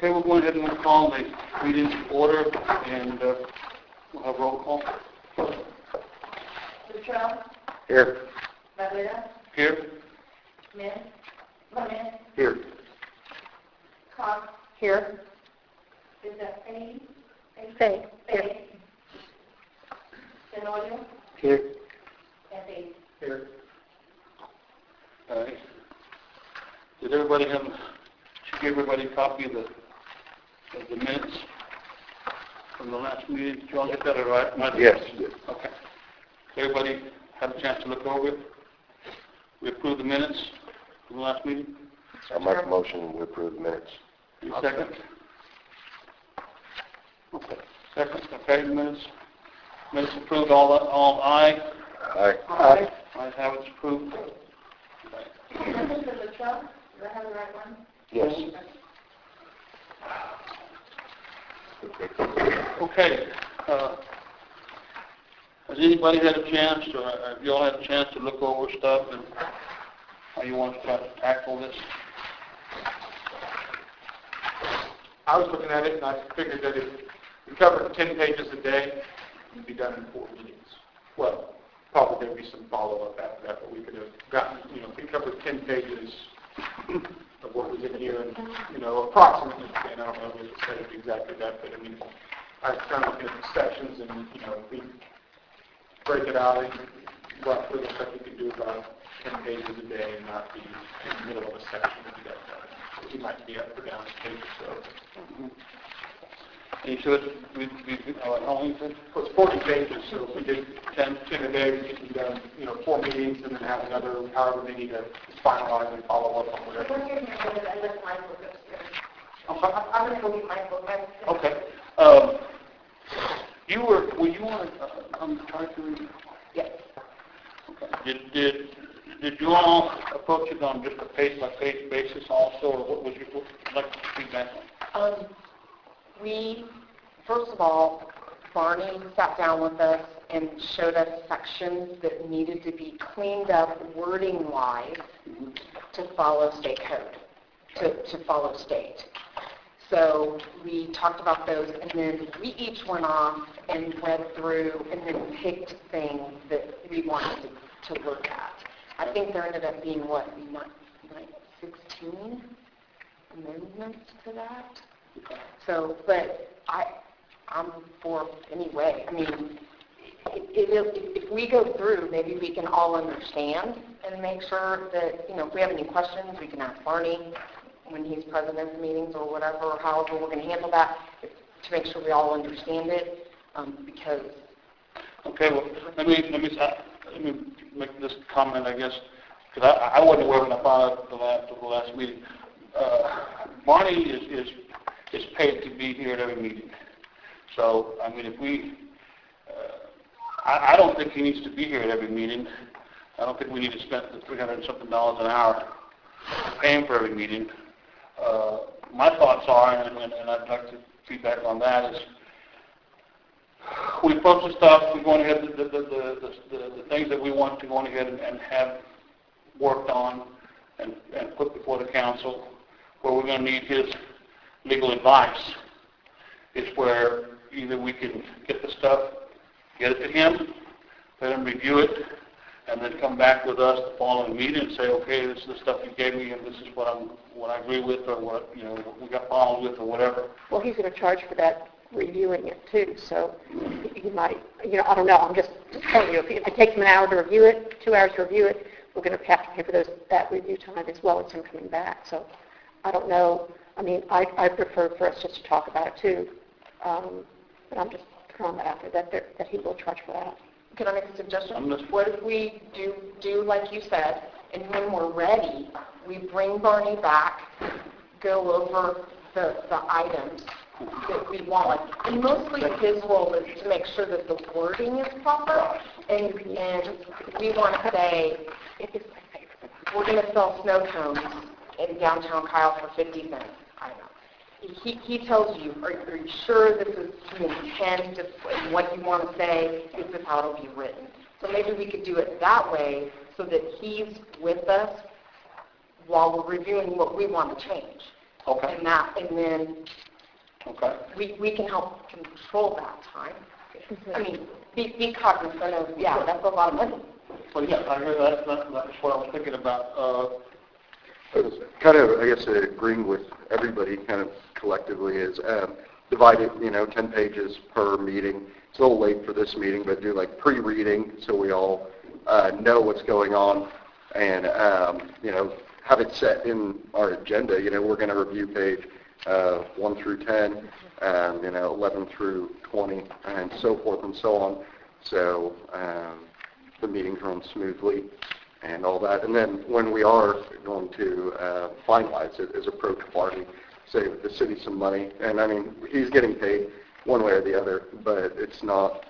Okay, we're going ahead and we'll call the meeting to order, and we'll have roll call. Luttrell? Here. Madera? Here. Smith? Clement? Here. Cox? Here. Is that Faye? Faye. Faye? Tenorio? Here. And Faye. Here. All right. Did everybody have, should give everybody a copy of the minutes from the last meeting? Did you all get that all right? Yes. Okay. Everybody had a chance to look over it? We approved the minutes from the last meeting? I make a motion to approve the minutes. Any second? Okay. Second, okay, minutes approved, all aye? Aye. Aye. Ayes have it, approved. Mr. Luttrell? Do I have the right one? Yes. Okay. Has anybody had a chance, or have you all had a chance to look over stuff and how you want to try to tackle this? I was looking at it, and I figured that if we covered 10 pages a day, we'd be done in 4 meetings. Well, probably there'd be some follow-up after that, but we could have gotten, if we covered 10 pages of what was in here, and, approximately, and I don't know if it said exactly that, but I mean, I was kind of looking at the sections, and, we break it out and roughly looks like we could do about 10 pages a day and not be in the middle of a section to do that. You might be up or down a page or so. And you should, how long is it? Well, it's 40 pages, so if we did 10 a day, we could be done, 4 meetings and then have another, however many to finalize and follow up on whatever. What's your name? I left my book upstairs. I'm going to go get my book. Okay. Were you on the Tri-Community? Yes. Okay. Did you all approach it on just a page-by-page basis also, or what was your feedback on? We, first of all, Barney sat down with us and showed us sections that needed to be cleaned up wording-wise to follow state code, to follow state. So we talked about those, and then we each went off and read through and then picked things that we wanted to look at. I think there ended up being, 16 amendments to that? So, but I'm for anyway. I mean, if we go through, maybe we can all understand and make sure that, if we have any questions, we can ask Barney when he's president of the meetings or whatever, or however we're going to handle that, to make sure we all understand it, because... Okay, well, let me make this comment, I guess, because I wasn't aware when I found out the last meeting. Barney is paid to be here at every meeting. So, I mean, if we, I don't think he needs to be here at every meeting. I don't think we need to spend the $300 and something an hour paying for every meeting. My thoughts are, and I'd like to feedback on that, is we approach the stuff, we're going ahead, the things that we want to go ahead and have worked on and put before the council, where we're going to need his legal advice, is where either we can get the stuff, get it to him, let him review it, and then come back with us the following meeting and say, okay, this is the stuff you gave me, and this is what I agree with, or what we got problems with, or whatever. Well, he's going to charge for that, reviewing it too, so he might, I don't know, I'm just telling you, if it takes him an hour to review it, 2 hours to review it, we're going to have to pay for that review time as well as him coming back. So I don't know. I mean, I prefer for us just to talk about it too, but I'm just throwing that out there that he will charge for that. Can I make a suggestion? What if we do like you said, and when we're ready, we bring Barney back, go over the items that we want. And mostly his role is to make sure that the wording is proper, and we want to say, we're going to sell snow cones in downtown Kyle for 50 cents. I don't know. He tells you, are you sure this is the intent of what you want to say? Is this how it'll be written? So maybe we could do it that way so that he's with us while we're reviewing what we want to change. Okay. And then Okay. we can help control that time. I mean, be cognizant of, yeah, that's a lot of money. Well, yeah, I hear that. That's what I was thinking about. Kind of, I guess, agreeing with everybody kind of collectively is divide it, 10 pages per meeting. It's a little late for this meeting, but do like pre-reading so we all know what's going on and, have it set in our agenda. We're going to review page 1 through 10, 11 through 20, and so forth and so on. So the meetings run smoothly and all that. And then when we are going to finalize it as a pro party, save the city some money. And I mean, he's getting paid one way or the other, but it's not,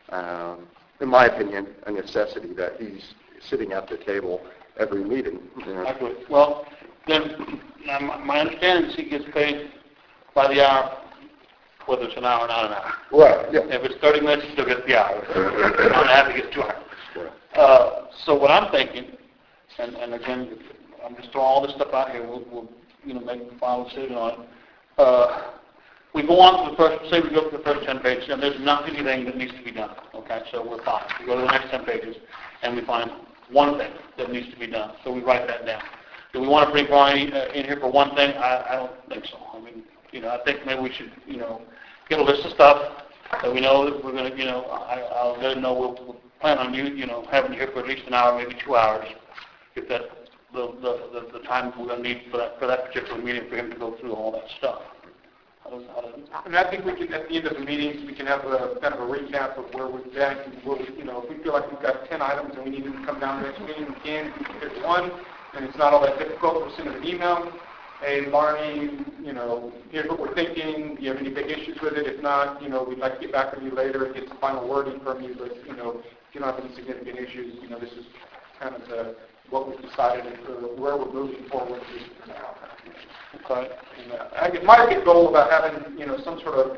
in my opinion, a necessity that he's sitting at the table every meeting. I agree. Well, then, my understanding is he gets paid by the hour, whether it's an hour or not an hour. Right, yeah. If it's 30 minutes, he still gets the hour. Hour and a half, he gets 2 hours. So what I'm thinking, and again, I'm just throwing all this stuff out here, we'll make the final decision on it. We go on to the first, say we go to the first 10 pages, and there's not anything that needs to be done, okay? So we're fine. We go to the next 10 pages, and we find one thing that needs to be done. So we write that down. Do we want to bring Barney in here for one thing? I don't think so. I mean, I think maybe we should, get a list of stuff that we know that we're going to, I'll let him know we'll plan on you, having you here for at least an hour, maybe 2 hours, if that's the time we're going to need for that particular meeting for him to go through all that stuff. And I think we can, at the end of the meetings, we can have a kind of a recap of where we're at. And where if we feel like we've got 10 items and we need them to come down next meeting, we can. If we can pick one, and it's not all that difficult, we'll send him an email. Hey, Barney, here's what we're thinking. Do you have any big issues with it? If not, we'd like to get back with you later and get some final wording from you. But, if you don't have any significant issues, this is kind of what we've decided and where we're moving forward with now. Okay. And, it might be a goal about having, some sort of,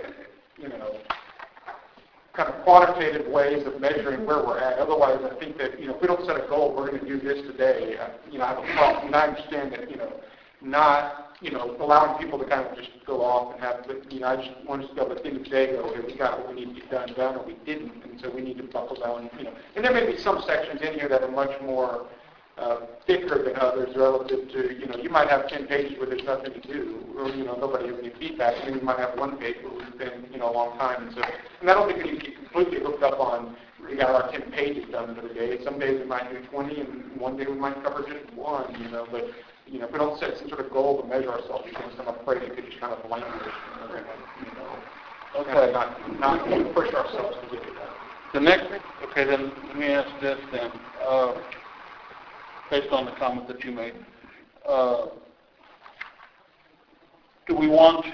kind of quantitative ways of measuring where we're at. Otherwise, I think that, if we don't set a goal, we're going to do this today. I have a problem. And I understand that, not, allowing people to kind of just go off and have, I just want to go at the end of the day go, okay, we got what we need to get done, or we didn't, and so we need to buckle down, And there may be some sections in here that are much more thicker than others relative to, you might have 10 pages where there's nothing to do, or, nobody has any feedback, and then you might have one page where we've been, a long time, and I don't think we need to get completely hooked up on, we got our 10 pages done for the day. Some days we might do 20, and one day we might cover just one, but, if we don't set some sort of goal to measure ourselves against, I'm afraid it could just kind of languish, Okay. Not push ourselves to get to that. The next, okay, then let me ask this then. Based on the comment that you made, do we want?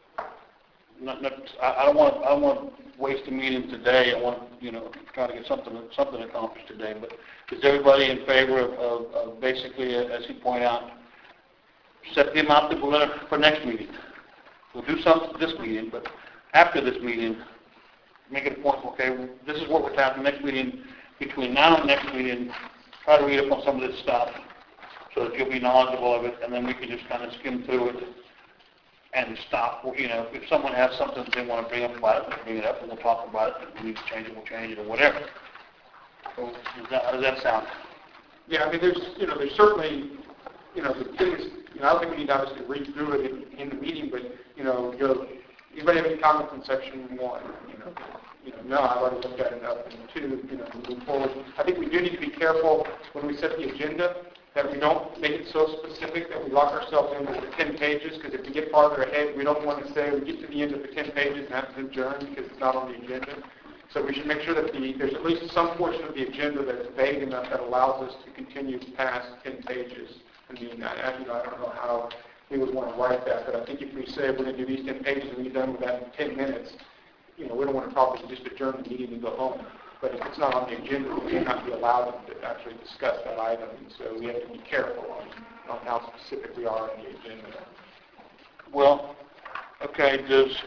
I don't want to waste a meeting today. I want try to get something accomplished today. But is everybody in favor of basically, as you point out, set the amount that we're going to for next meeting? We'll do something this meeting, but after this meeting, make it a point. Okay, this is what we're having next meeting. Between now and next meeting, try to read up on some of this stuff so that you'll be knowledgeable of it, and then we can just kind of skim through it and stop. If someone has something that they want to bring up about it, they'll bring it up, and we'll talk about it. If we need to change it, we'll change it, or whatever. So how does that sound? Yeah, I mean, there's certainly, the thing is, I don't think we need to obviously read through it in the meeting, but, anybody have any comments in section 1? No, I've already looked at it up. And 2, move forward. I think we do need to be careful when we set the agenda that we don't make it so specific that we lock ourselves into the 10 pages, because if we get farther ahead, we don't want to say we get to the end of the 10 pages and have to adjourn because it's not on the agenda. So we should make sure that there's at least some portion of the agenda that's vague enough that allows us to continue past 10 pages. I mean, I don't know how we would want to write that, but I think if we say we're going to do these 10 pages and we're done with that in 10 minutes, we don't want to probably just adjourn the meeting and go home. But if it's not on the agenda, we may not be allowed to actually discuss that item. And so we have to be careful on how specific we are on the agenda. Well, okay, does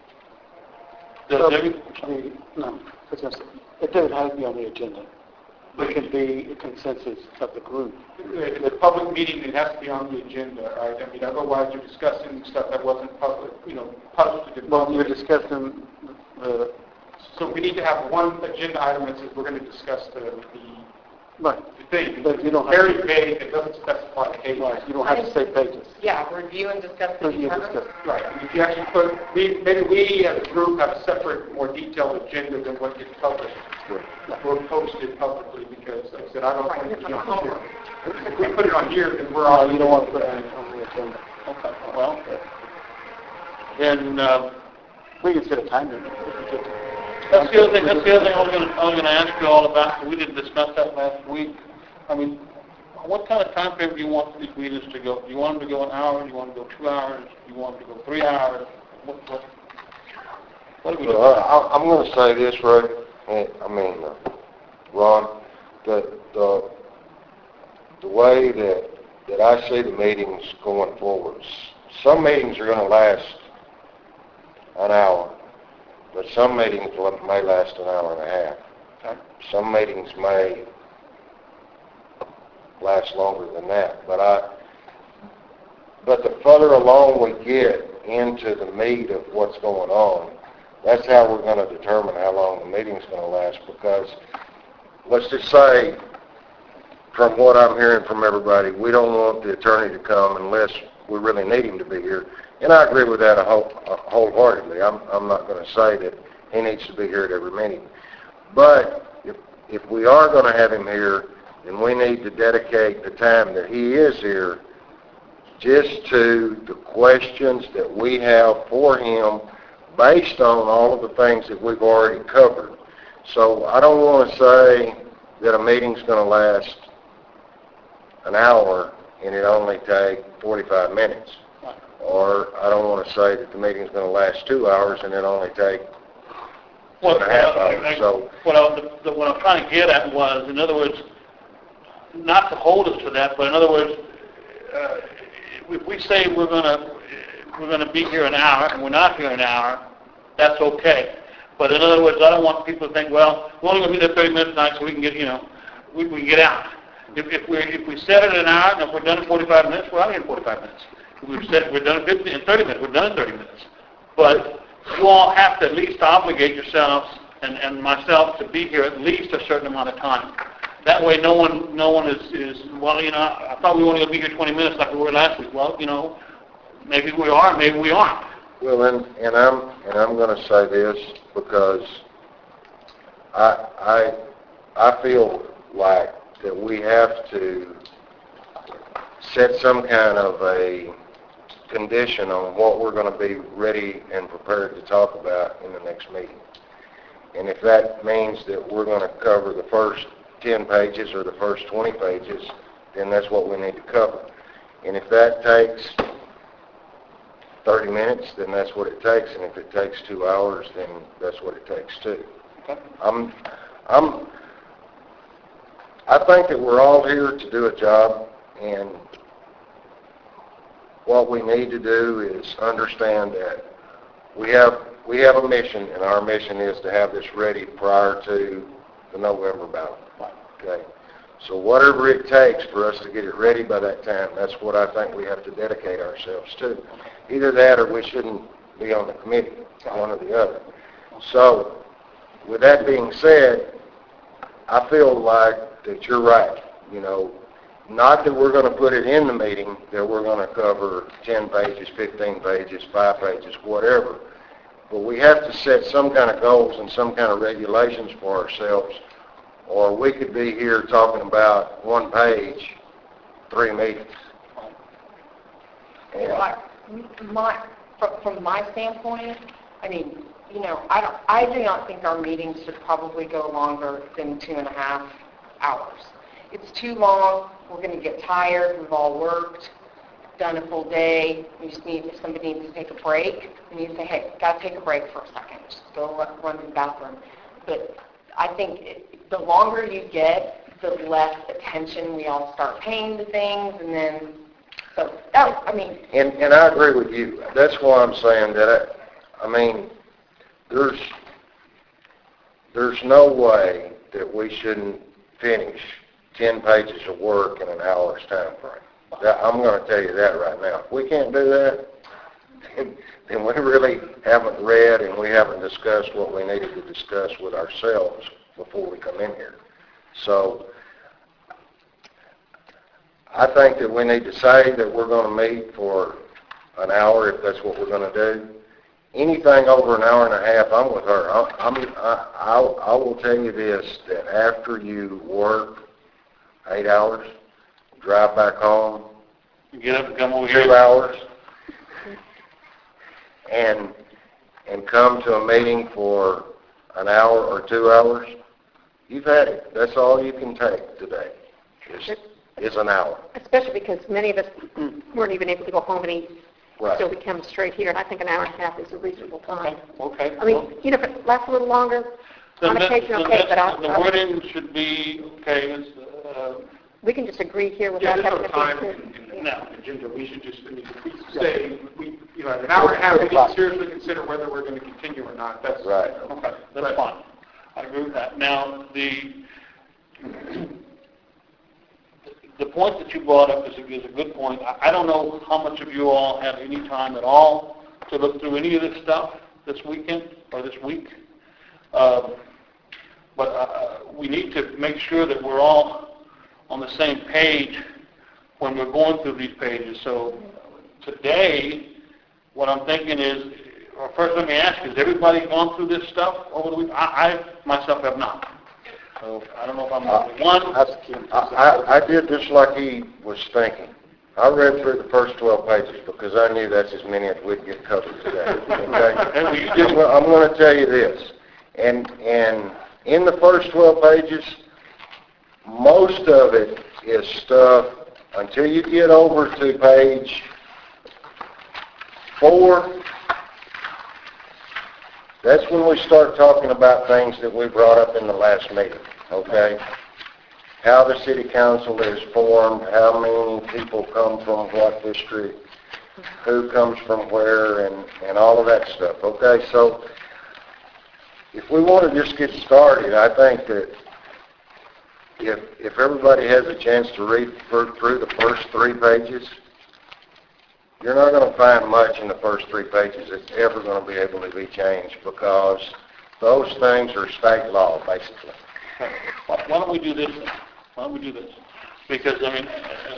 No, it doesn't have to be on the agenda. it can be a consensus of the group. If it's a public meeting, it has to be on the agenda, right? I mean, otherwise you're discussing stuff that wasn't public, posted. Well, you're discussing the, So we need to have one agenda item that says we're going to discuss the right, thing. but you don't have Very to, vague, it doesn't specify the right, you don't have to say pages. Yeah, review and discuss the You determine. discuss. Right, and if you actually put, maybe we as a group have a separate, more detailed agenda than what gets published. We're posted publicly because, like I said, I don't want it to be on here. If we put it on here, then we're all... You don't want to put it on the agenda. Okay, well, then we can set a time limit. That's the other thing I was going to ask you all about. We didn't discuss that last week. I mean, what kind of time frame do you want these meetings to go? Do you want them to go an hour? Do you want them to go 2 hours? Do you want them to go 3 hours? What do we do? I'm going to say this, Ray. Ron, the way that I see the meetings going forward, some meetings are going to last an hour, but some meetings may last an hour and a half. Okay. Some meetings may last longer than that, but the further along we get into the meat of what's going on, that's how we're going to determine how long the meeting's going to last, because let's just say, from what I'm hearing from everybody, we don't want the attorney to come unless we really need him to be here. And I agree with that wholeheartedly. I'm not going to say that he needs to be here at every meeting. But if we are going to have him here, then we need to dedicate the time that he is here just to the questions that we have for him based on all of the things that we've already covered. So I don't want to say that a meeting's going to last an hour and it only take 45 minutes. Or I don't want to say that the meeting's going to last 2 hours and it only take 2.5 hours. So what I'm trying to get at was, in other words, not to hold us to that, but in other words, if we say we're going to be here an hour and we're not here an hour, that's okay. But in other words, I don't want people to think, well, we're only going to be there 30 minutes tonight so we can get, we can get out. If we set it an hour and if we're done in 45 minutes, we're out here in 45 minutes. If we've said we're done in 30 minutes, we're done in 30 minutes. But you all have to at least obligate yourselves and myself to be here at least a certain amount of time. That way no one is well, I thought we were only going to be here 20 minutes like we were last week. Well, maybe we are, maybe we aren't. well, and I'm going to say this because I feel like that we have to set some kind of a condition on what we're going to be ready and prepared to talk about in the next meeting. And if that means that we're going to cover the first 10 pages or the first 20 pages, then that's what we need to cover. And if that takes 30 minutes, then that's what it takes. And if it takes 2 hours, then that's what it takes too. Okay. I think that we're all here to do a job, and what we need to do is understand that we have a mission, and our mission is to have this ready prior to the November ballot. Okay? So whatever it takes for us to get it ready by that time, that's what I think we have to dedicate ourselves to. Either that or we shouldn't be on the committee, one or the other. So with that being said, I feel like that you're right. Not that we're going to put it in the meeting, that we're going to cover 10 pages, 15 pages, 5 pages, whatever. But we have to set some kind of goals and some kind of regulations for ourselves, or we could be here talking about 1 page, 3 meetings. And From my standpoint, I mean, I do not think our meetings should probably go longer than 2.5 hours. It's too long. We're going to get tired. We've all worked, done a full day. If somebody needs to take a break, we need to say, hey, got to take a break for a second. Just go run to the bathroom. But I think the longer you get, the less attention we all start paying to things, and then, so that, I mean. And I agree with you. That's why I'm saying that, there's no way that we shouldn't finish 10 pages of work in an hour's time frame. I'm going to tell you that right now. If we can't do that, then we really haven't read and we haven't discussed what we needed to discuss with ourselves before we come in here. So I think that we need to say that we're going to meet for an hour if that's what we're going to do. Anything over an hour and a half, I'm with her. I will tell you this, that after you work 8 hours, drive back home, Get up and come over here. 2 hours, and come to a meeting for an hour or 2 hours, you've had it. That's all you can take today, is an hour. Especially because many of us weren't even able to go home and eat, Right. so we come straight here, and I think an hour and a half is a reasonable time. Okay. I mean, you know, if it lasts a little longer, on occasion, okay, but The wording should be, okay, it's, we can just agree here Yeah, without there's having no to time be... in the agenda. We should just, I mean, if we say, you know, an hour and a half, we need to seriously consider whether we're going to continue or not. That's Right. okay, that's fine. I agree with that. Now, the point that you brought up is a good point. I don't know how much of you all have any time at all to look through any of this stuff this weekend or this week. But we need to make sure that we're all on the same page when we're going through these pages. So today, what I'm thinking is, or first let me ask, has everybody gone through this stuff over the week? I myself have not. So I don't know if I'm the only one. I did just like he was thinking. I read through the first 12 pages because I knew that's as many as we'd get covered today. Okay? I'm going to tell you this. And in the first 12 pages, most of it is stuff until you get over to page 4. That's when we start talking about things that we brought up in the last meeting, okay? How the city council is formed, how many people come from what district, who comes from where, and all of that stuff, okay? So if we want to just get started, I think that if everybody has a chance to read through the first 3 pages, you're not going to find much in the first 3 pages that's ever going to be able to be changed because those things are state law, basically. Why don't we do this then? Why don't we do this? Because, I mean,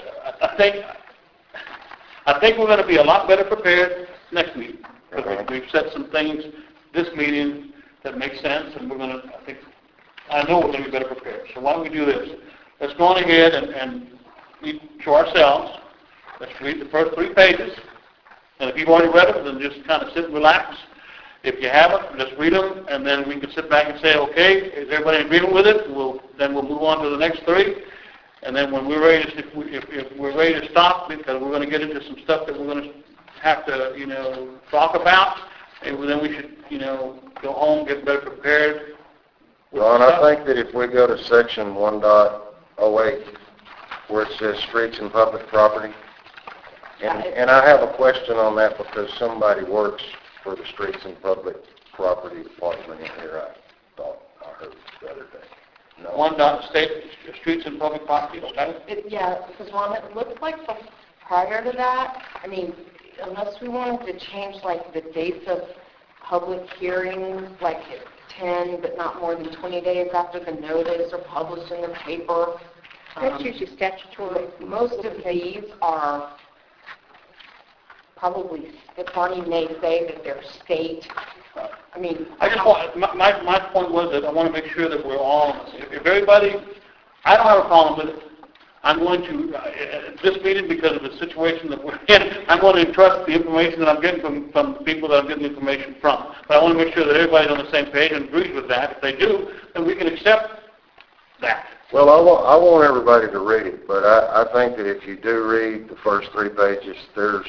I think we're going to be a lot better prepared next meeting. Because we've said some things this meeting that make sense, and we're going to, I know we're going to be better prepared. So why don't we do this? Let's go on ahead and read to ourselves. Let's read the first 3 pages. And if you've already read them, then just kind of sit and relax. If you haven't, just read them, and then we can sit back and say, okay, is everybody in agreement with it? Then we'll move on to the next 3. And then when we're ready to, if we're ready to stop, because we're going to get into some stuff that we're going to have to, talk about, and then we should, go home, get better prepared. Ron, I think that if we go to section 1.08, where it says streets and public property, and I have a question on that because somebody works for the Streets and Public Property Department in here, I thought I heard the other day. No. 1.state streets and public property, okay? Yeah, because Ron, it looks like prior to that, I mean, unless we wanted to change like the dates of public hearings, like 10 but not more than 20 days after the notice are published in the paper. That's usually statutory. Most of these are probably, Barney may say that they're state. I mean, I just want, my point was that I want to make sure that we're all, if everybody, I don't have a problem with it. I'm going to, at this meeting, because of the situation that we're in, I'm going to entrust the information that I'm getting from the people that I'm getting the information from. But I want to make sure that everybody's on the same page and agrees with that. If they do, then we can accept that. Well, I want everybody to read it, but I think that if you do read the first 3 pages, there's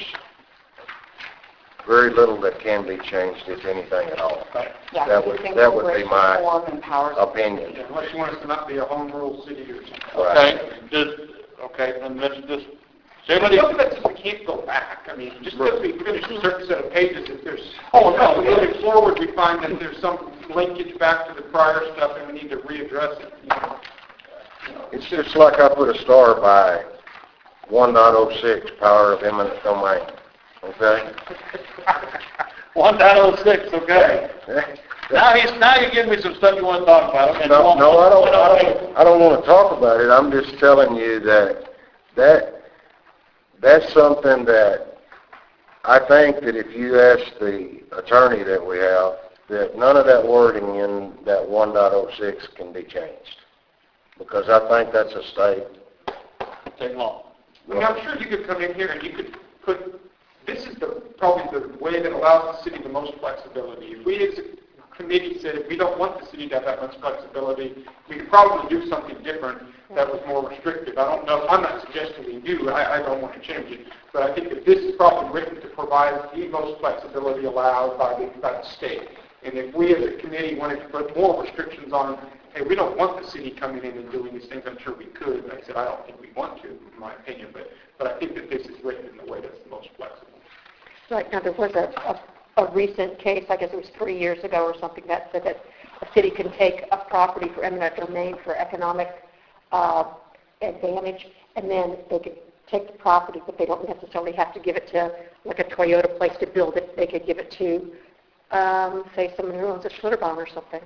very little that can be changed, if anything at all. yeah, That would be my opinion. Unless you want us to not be a home rule city or something. Okay? Okay, then let's just, everybody, We can't go back. I mean, just because we finish a certain set of pages, if there's, moving forward, we find that there's some linkage back to the prior stuff and we need to readdress it. It's just like I put a star by 1.06, power of eminent domain, okay? 1.06, okay. Now you're giving me some stuff you want to talk about. And No, I don't want to talk about it. I'm just telling you that's something that I think that if you ask the attorney that we have, that none of that wording in that 1.06 can be changed. Because I think that's a state. Take long. I mean, I'm sure you could come in here and you could put, this is probably the way that allows the city the most flexibility. If we as a committee said if we don't want the city to have that much flexibility, we could probably do something different that was more restrictive. I don't know, I'm not suggesting we do, I don't want to change it, but I think that this is probably written to provide the most flexibility allowed by the state. And if we as a committee wanted to put more restrictions on, hey, we don't want the city coming in and doing these things, I'm sure we could. Like I said, I don't think we want to, in my opinion, but I think that this is written in the way that's the most flexible. Right, now there was a recent case, I guess it was 3 years ago or something, that said that a city can take a property for eminent domain for economic advantage, and then they could take the property, but they don't necessarily have to give it to like a Toyota place to build it. They could give it to, say, someone who owns a Schlitterbahn or something.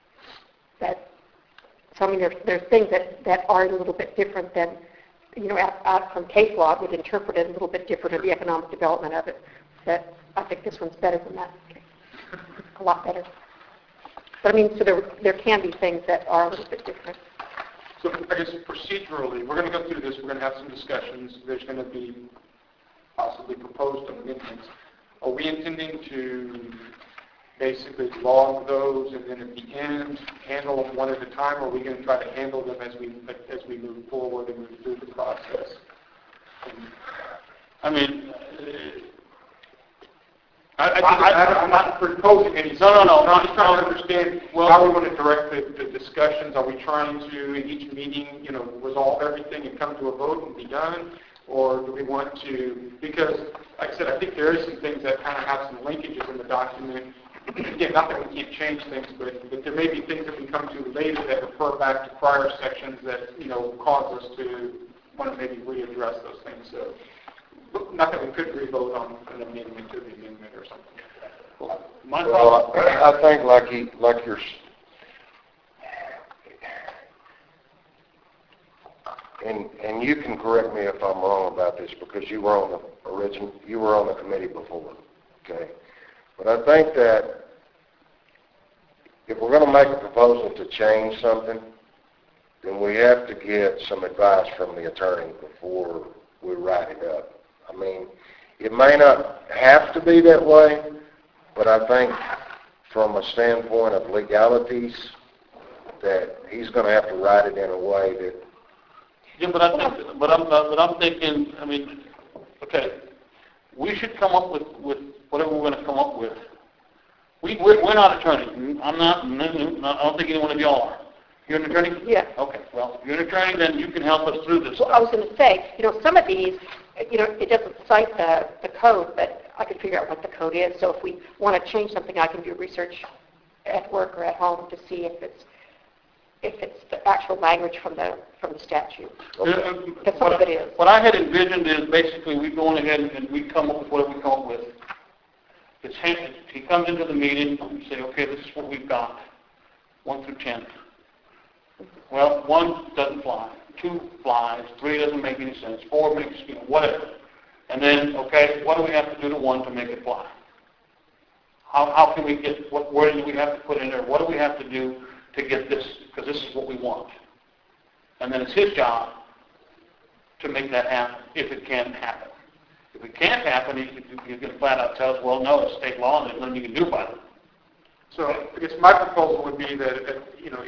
So I mean, there's things that are a little bit different than, out from case law, it would interpret it a little bit different of the economic development of it. That I think this one's better than that. A lot better. But I mean, so there can be things that are a little bit different. So I guess procedurally, we're going to go through this, we're going to have some discussions, there's going to be possibly proposed amendments. Are we intending to basically log those and then at the end handle them one at a time, or are we going to try to handle them as we move forward and move through the process? I mean, I'm not proposing any. No. I'm just trying to understand how we want to direct the discussions. Are we trying to, in each meeting, resolve everything and come to a vote and be done? Or do we want to, because, like I said, I think there is some things that kind of have some linkages in the document. Again, not that we can't change things, but there may be things that we come to later that refer back to prior sections that, cause us to want to maybe readdress those things. So, not that we could re-vote on an amendment to the amendment or something like that. Well, I think like you're, and you can correct me if I'm wrong about this because you were on the committee before, okay? But I think that if we're going to make a proposal to change something, then we have to get some advice from the attorney before we write it up. I mean, it may not have to be that way, but I think from a standpoint of legalities, that he's going to have to write it in a way that. Yeah, but I'm thinking. I mean, okay, we should come up with whatever we're going to come up with. We're not attorneys. I'm not. I don't think any one of y'all are. You're an attorney? Yeah. Okay. Well, if you're an attorney, then you can help us through this. Well, I was going to say, some of these, it doesn't cite the code, but I can figure out what the code is. So if we want to change something, I can do research at work or at home to see if it's the actual language from the statute. Because some of it is. What I had envisioned is basically we go on ahead and we come up with what we come up with. He comes into the meeting and say, okay, this is what we've got, 1 through 10. Well, 1 doesn't fly, 2 flies, 3 doesn't make any sense, 4 makes, whatever. And then, okay, what do we have to do to 1 to make it fly? How can we get, what word do we have to put in there? What do we have to do to get this? Because this is what we want. And then it's his job to make that happen, if it can happen. If it can't happen, you can flat out tell us, well, no, it's state law, and there's nothing you can do about it. So I guess my proposal would be that,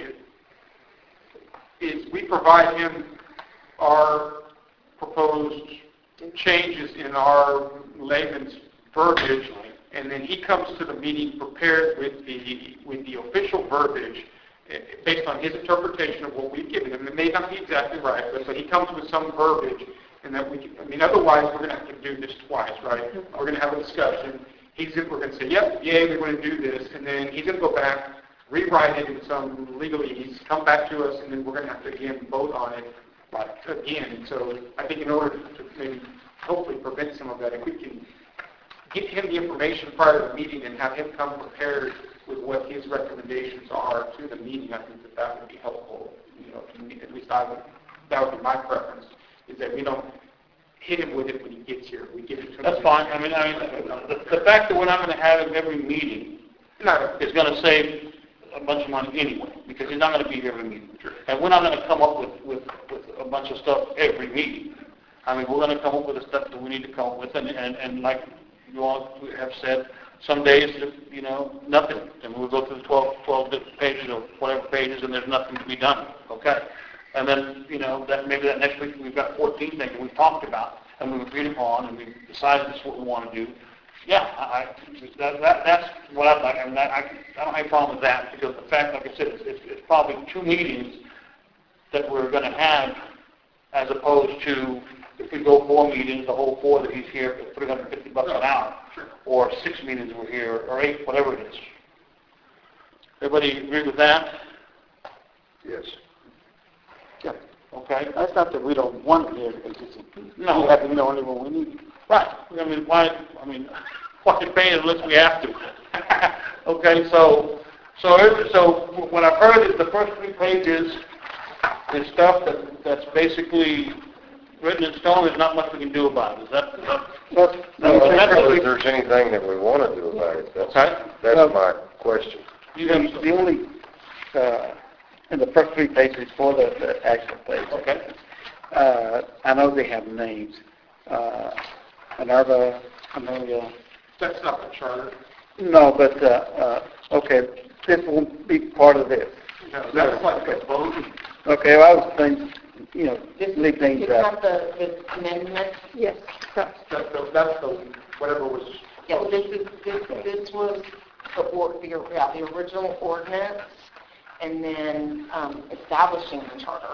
is we provide him our proposed changes in our layman's verbiage, and then he comes to the meeting prepared with the official verbiage based on his interpretation of what we've given him. It may not be exactly right, but he comes with some verbiage, and that we can, otherwise we're going to have to do this twice, right? We're going to have a discussion. We're going to say, yep, yay, we want to do this, and then he's going to go back rewrite it in some legalese, come back to us, and then we're going to have to again vote on it again. So I think in order to maybe hopefully prevent some of that, if we can get him the information prior to the meeting and have him come prepared with what his recommendations are to the meeting, I think that that would be helpful. You know, to me, at least that would be my preference, is that we don't hit him with it when he gets here. We give it to him. That's fine. I mean, the fact that we're not going to have him every meeting is going to save a bunch of money anyway, because he's not going to be here every meeting. And we're not going to come up with a bunch of stuff every meeting. I mean, we're going to come up with the stuff that we need to come up with, and like you all have said, some days, you know, nothing. And we'll go through the 12 different pages or whatever pages, and there's nothing to be done. Okay? And then, you know, maybe that next week we've got 14 things that we've talked about, and we've agreed upon, and we've decided this is what we want to do. Yeah, that's what I'd like. I mean, I don't have a problem with that, because the fact, like I said, it's probably 2 meetings that we're going to have, as opposed to if we go 4 meetings, the whole 4 that he's here for $350 an hour, or 6 meetings we're here, or 8, whatever it is. Everybody agree with that? Yes. Yeah. Okay. That's not that we don't want it here, because No. we have to be the only one we need. Right. I mean, why pay it unless we have to? Okay, so what I've heard is the first 3 pages is stuff that's basically written in stone. There's not much we can do about it. Is that No, I don't know if there's anything that we want to do about it. That's my question. The only, in the first 3 pages for the actual page. Okay. I know they have names. Minerva, Amelia. That's not the charter. No, but, okay, this won't be part of this. No, that's like a vote. Okay, well, I was thinking, you know, leave things It's out. not the amendment. Yes. That's the whatever was. Yeah, this was the original ordinance, and then establishing the charter.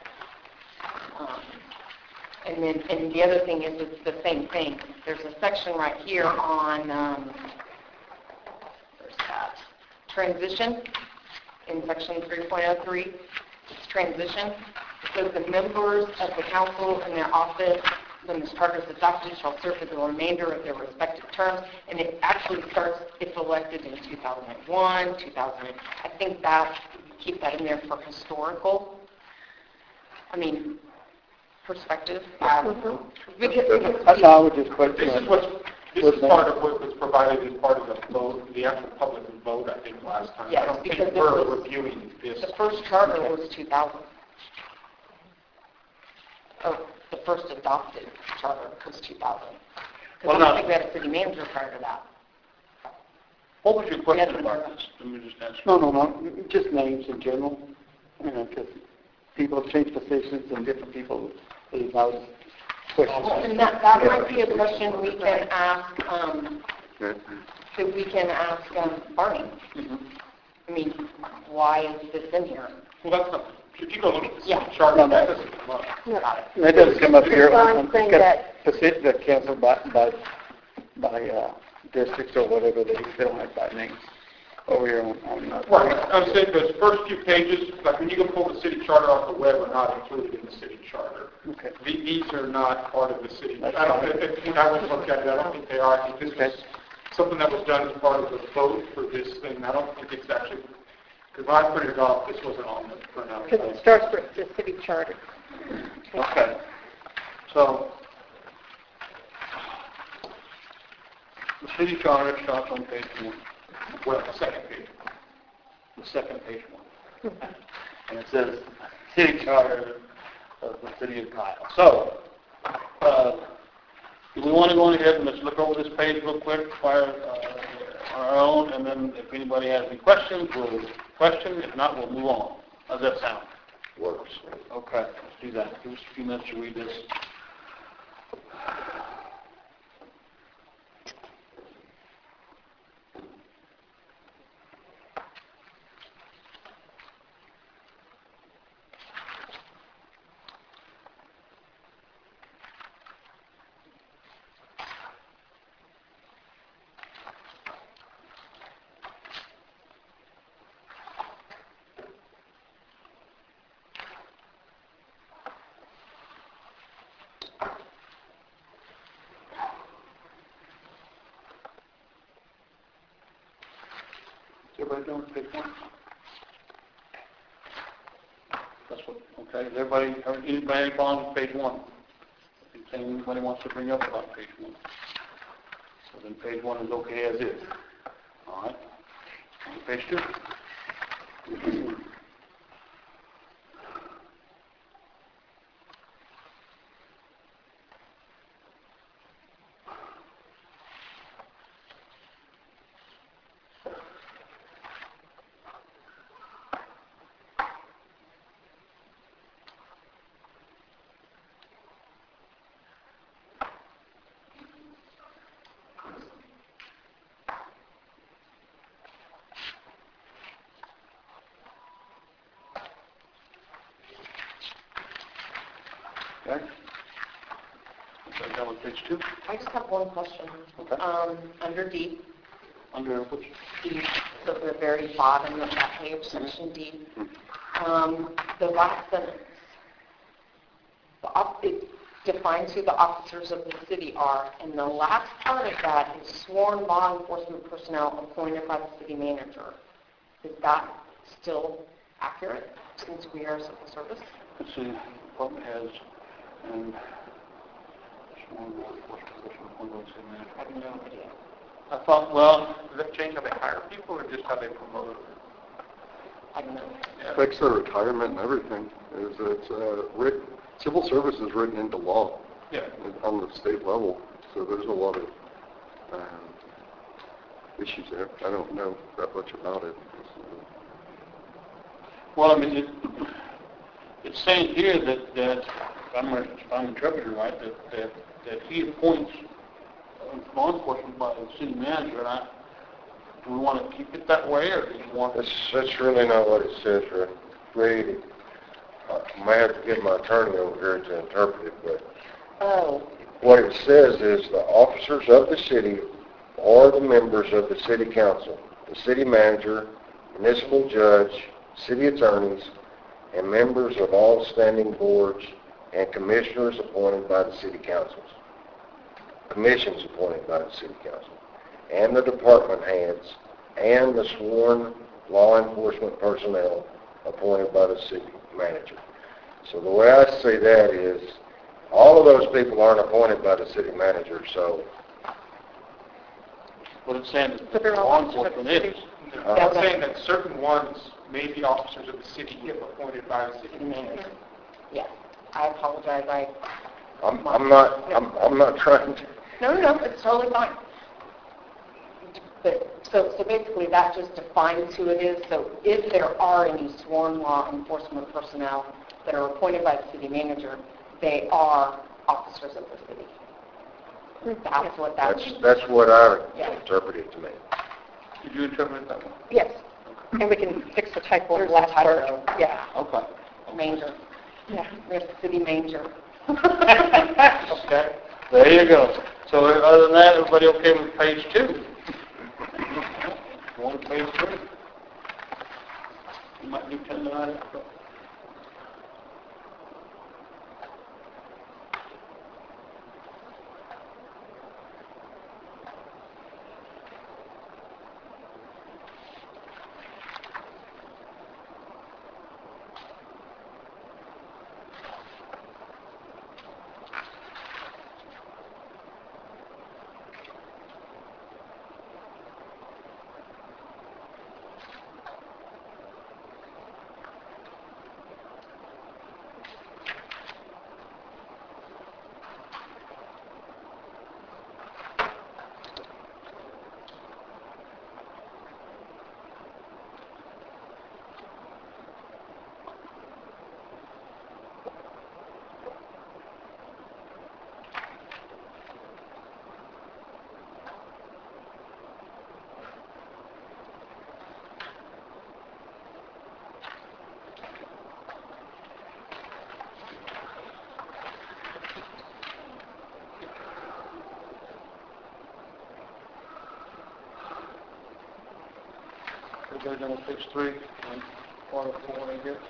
And the other thing is it's the same thing. There's a section right here on where's that? Transition in section 3.03. It's transition. It says the members of the council in their office when this charter is adopted shall serve for the remainder of their respective terms, and it actually starts if elected in 2001, 2000. I think that keep that in there for historical. I mean, perspective. I would just question This is part of what was provided as part of the vote, the actual public vote, I think, last time. Yes, I don't think because we're reviewing this. The first charter was 2000. Oh, the first adopted charter was 2000. Because I don't think we had a city manager prior to that. What was your question about this? Let me just answer. No, just names in general. You know, because people change positions and different people leave out questions. Well, and that might be a question we can ask, Barney. I mean, why is this in here? Well, that's not, if you go look at the Yeah. charter, No. that doesn't come up. That doesn't come up here. I'm saying that- Position that canceled by districts or whatever, they don't have by names over here on Right, I'm saying those first few pages, like when you go pull the city charter off the web, are not included in the city charter. Okay. These are not part of the city. That's I don't, fine. when I was looking at it, I don't think they are. I think this was something that was done as part of the vote for this thing. I don't think it's actually, because when I printed it off, this wasn't on the printout. Because it starts with the city charter. Okay. So, the city charter starts on page 1, Well, the second page. the second page 1. And it says, city charter of the city of Kyle. So, do we want to go ahead and let's look over this page real quick, on our own, and then if anybody has any questions, we'll question. If not, we'll move on. How's that sound? Works. Okay, let's do that. Give us a few minutes to read this. Everybody done with page 1? That's what, okay, is everybody, anybody problem with page 1? Anything anybody wants to bring up about page 1? So then page 1 is okay as is. All right. On to page 2. Okay. Okay, done with page 2. I just have one question. Okay. Under D, Under which? D, so the very bottom of that page, section D, the last sentence, it defines who the officers of the city are, and the last part of that is sworn law enforcement personnel appointed by the city manager. Is that still accurate, since we are civil service? Let's see, department heads and sworn law enforcement personnel appointed by the city manager. I have no idea. I thought, well, does that change how they hire people or just how they promote them? I don't know. Affects their retirement and everything. Civil service is written into law Yeah. on the state level, so there's a lot of issues there. I don't know that much about it. Well, I mean, it's saying here that if I'm interpreting right, that he appoints law enforcement by the city manager, and do we want to keep it that way, or do you want to? That's really not what it says, Ray. I may have to get my attorney over here to interpret it, but Oh, what it says is the officers of the city are the members of the city council, the city manager, municipal judge, city attorneys, and members of all standing boards and commissioners appointed by the city councils, commissions appointed by the city council, and the department heads, and the sworn law enforcement personnel appointed by the city manager. So the way I say that is, all of those people aren't appointed by the city manager, so What it's saying is But they're all law officers of enforcement the is. city. I'm saying that certain ones may be officers of the city if appointed by the city city manager. manager. Yes, I apologize. I'm not trying to. No, it's totally fine. But, so basically that just defines who it is. So if there are any sworn law enforcement personnel that are appointed by the city manager, they are officers of the city. That's what that means. That's what I interpreted to mean. Did you interpret it that way? Yes, and we can fix the typo in the last part. Yeah, Okay. Manger. yeah. There's the city manger. Okay. There you go. So other than that, everybody okay with page 2? Go on to page 3. You might do 10 tonight. Everybody done with page 3 and part of 4, I guess?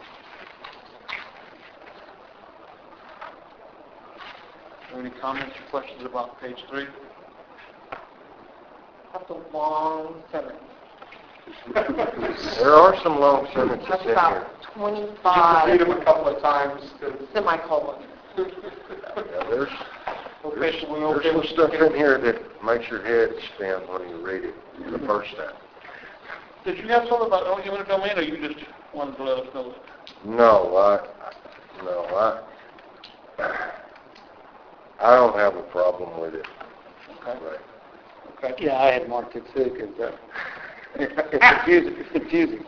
Are there any comments or questions about page 3? That's a long sentence. There are some long sentences That's in here. about Just read 25 them a couple of times to... semicolons. Yeah, there's Okay, so we're there's okay some with stuff in here that makes your head spin when you read it the first time. Did you have something about eminent domain, or you just wanted to let us know that? No, I don't have a problem with it. Okay. Right. Okay. Yeah, I had marked it too, because it's confusing. It's confusing.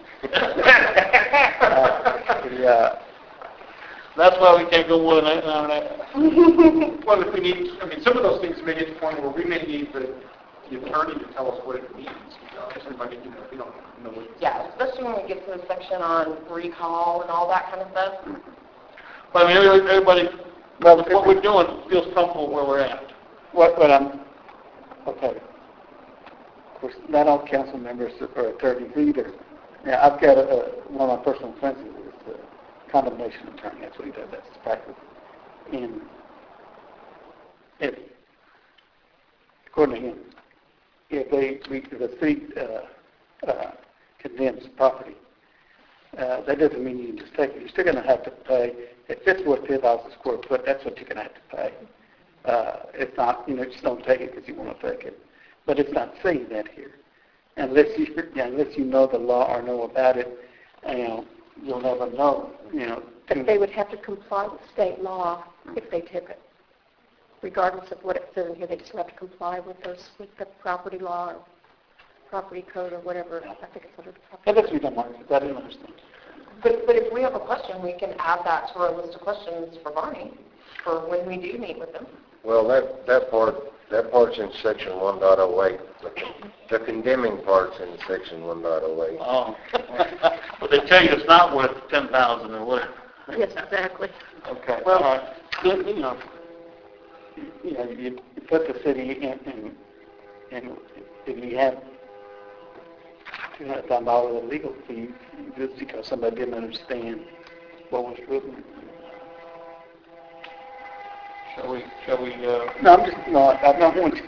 Yeah. That's why we can't go more than that, an hour and a half. Well, if we need, I mean, some of those things may get to the point where we may need the attorney to tell us what it means. Somebody, if we don't know what... Yeah, especially when we get to the section on recall and all that kind of stuff. But I mean, everybody, well, what we're doing feels comfortable where we're at. What I'm, okay. Of course, not all council members are attorneys either. Now, I've got one of my personal friends is a condemnation attorney. That's what he does. That's his practice. And if, according to him, if the city condemns property, that doesn't mean you can just take it. You're still going to have to pay. If it's worth $10 a square foot, that's what you're going to have to pay. It's not, just don't take it because you want to take it. But it's not saying that here. Unless you know the law or know about it, you'll never know, But they would have to comply with state law if they took it. Regardless of what it says in here, they just have to comply with the property law or property code or whatever. I think it's under the property. That doesn't mean I'm wrong. I didn't understand. But if we have a question, we can add that to our list of questions for Barney for when we do meet with them. Well, that part's in section 1.08. The condemning part's in section 1.08. Oh. But they tell you it's not worth 10,000 or whatever. Yes, exactly. Okay. Well, All right. You put the city in if you have $200,000 legal fee just because somebody didn't understand what was written. Shall we, No, I'm not going to.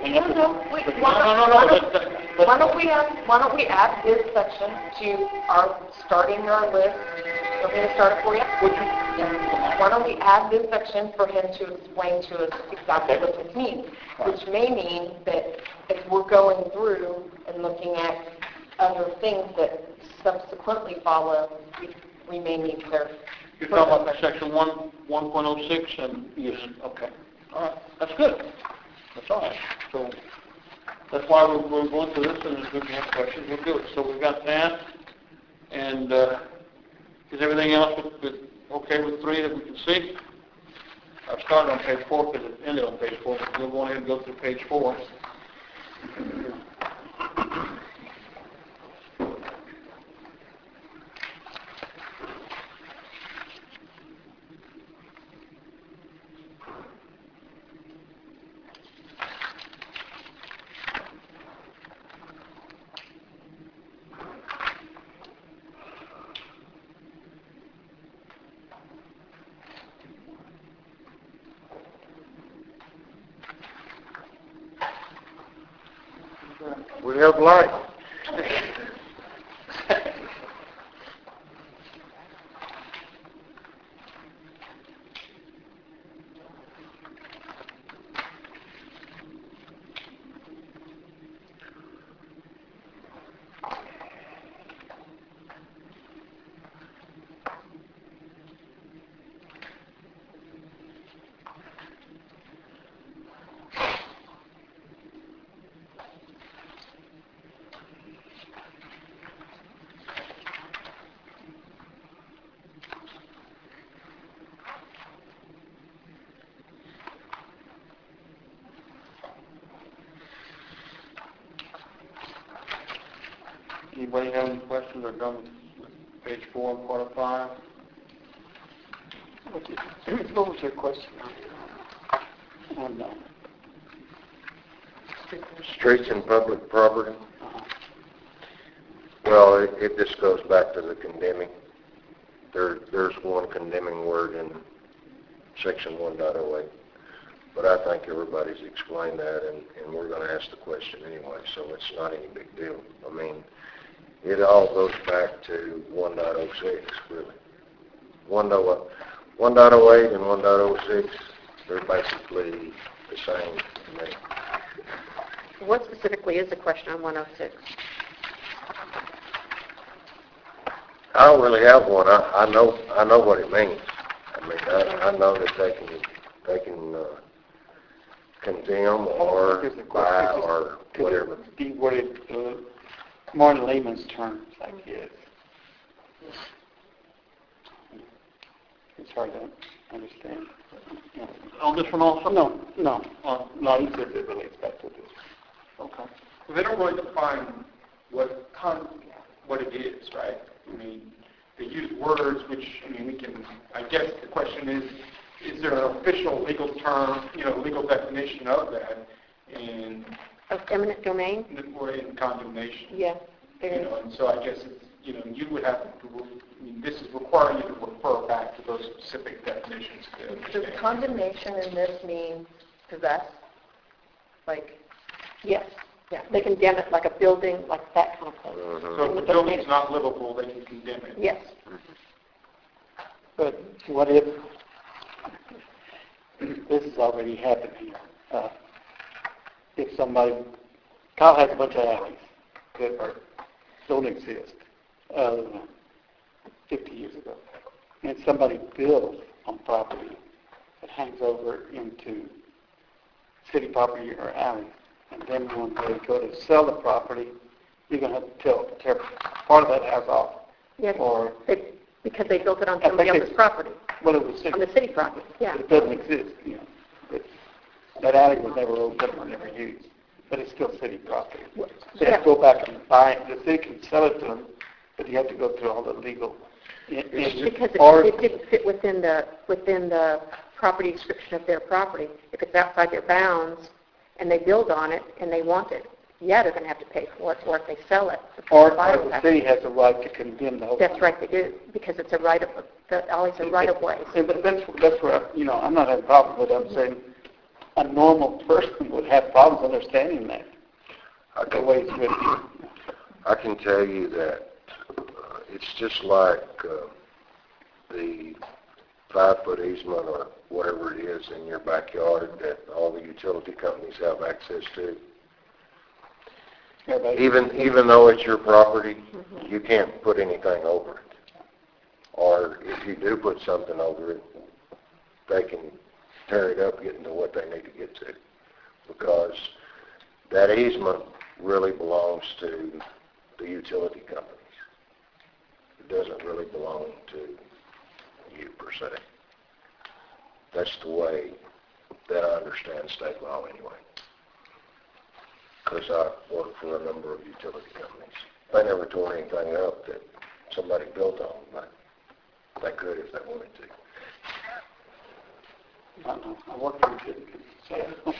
Why don't we add this section to starting our list? You want me to start it for you? Yeah. Why don't we add this section for him to explain to us exactly what this means? Which may mean that if we're going through and looking at other things that subsequently follow, we may need clarification. you're talking about section 1.06 and... Yes. Okay. All right. That's good. That's all right. So that's why we're going through this, and if we have questions, we'll do it. So we've got that, and is everything else okay with 3 that we can see? I started on page 4 because it ended on page 4, but we'll go ahead and go through page 4. We have light. Anybody have any questions or done with page 4 and part of 5? What was your question? No. Streets and public property. Well, it just goes back to the condemning. There's one condemning word in section 1.08. But I think everybody's explained that, and we're going to ask the question anyway, so it's not any big deal. I mean, It all goes back to 1.06, really. 1.08 and 1.06, they're basically the same to me. What specifically is the question on 106? I don't really have one. I know what it means. I mean, I know that they can condemn or buy or whatever. Be worded more in layman's terms, I guess. It's hard to understand. On this one also? No, he said it relates back to this. Okay. Well, they don't really define what it is, right? I mean, they use words, which, I mean, we can, I guess the question is there an official legal term, legal definition of that? And Of eminent domain? we're in condemnation. Yeah, there is. And so I guess it's, you would have to, this is requiring you to refer back to those specific definitions to Does understand. condemnation in this mean possess? Like, Yes, yeah. They condemn it like a building, like that kind of place. So if the building's not livable, they can condemn it. Yes. But what if this has already happened here? If somebody, Kyle has a bunch of alleys that don't exist 50 years ago, and somebody builds on property that hangs over into city property or alley, and then when they go to sell the property, you're going to have to tear part of that house off. Yes, Or, because they built it on I somebody think else's property, well, it was on the city property, yeah. It doesn't exist, that alley was never opened or never used, but it's still city property. They have to go back and buy it. The city can sell it to them, but you have to go through all the legal. Because Or- it didn't fit within the property description of their property. If it's outside their bounds and they build on it and they want it, yeah, they're going to have to pay for it. Or if they sell it, Or buyer will the have city to. has a right to condemn the whole thing. That's right, they do, because it's a right of, the alley's a right of way. Yeah, but that's where, I'm not having a problem with it. I'm saying a normal person would have problems understanding that, the way it's written. I can tell you that it's just like the 5-foot easement or whatever it is in your backyard that all the utility companies have access to. Everybody- Even though it's your property, you can't put anything over it. Or if you do put something over it, they can tear it up, getting to what they need to get to. Because that easement really belongs to the utility companies. It doesn't really belong to you per se. That's the way that I understand state law anyway. Because I work for a number of utility companies. They never tore anything up that somebody built on, but they could if they wanted to. I don't know. I work for city, so.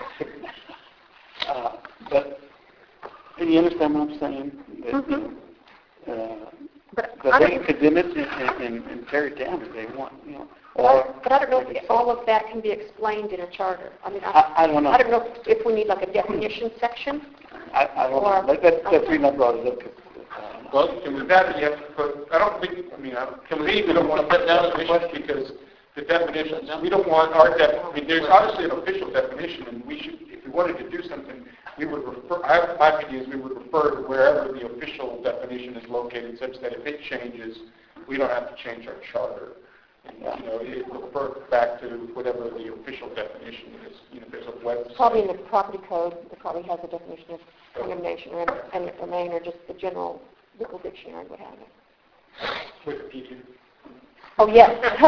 But do you understand what I'm saying? That, But that I they can don't, condemn it and tear it down if they want, but I don't know if all of that can be explained in a charter. I mean, I don't know. I don't know if we need like a definition section. I don't know. That's the reason I brought it up. 'Cause, Well, and with that, you have to put, I don't think, we don't want to put down a definition because the definitions, we don't want our there's obviously an official definition, and we should, if we wanted to do something, we would refer, my opinion is we would refer to wherever the official definition is located, such that if it changes, we don't have to change our charter. And, it will refer back to whatever the official definition is. There's a website. Probably in the property code, it probably has a definition of condemnation or eminent domain, or just the general legal dictionary would have it. Wikipedia. Oh, yes.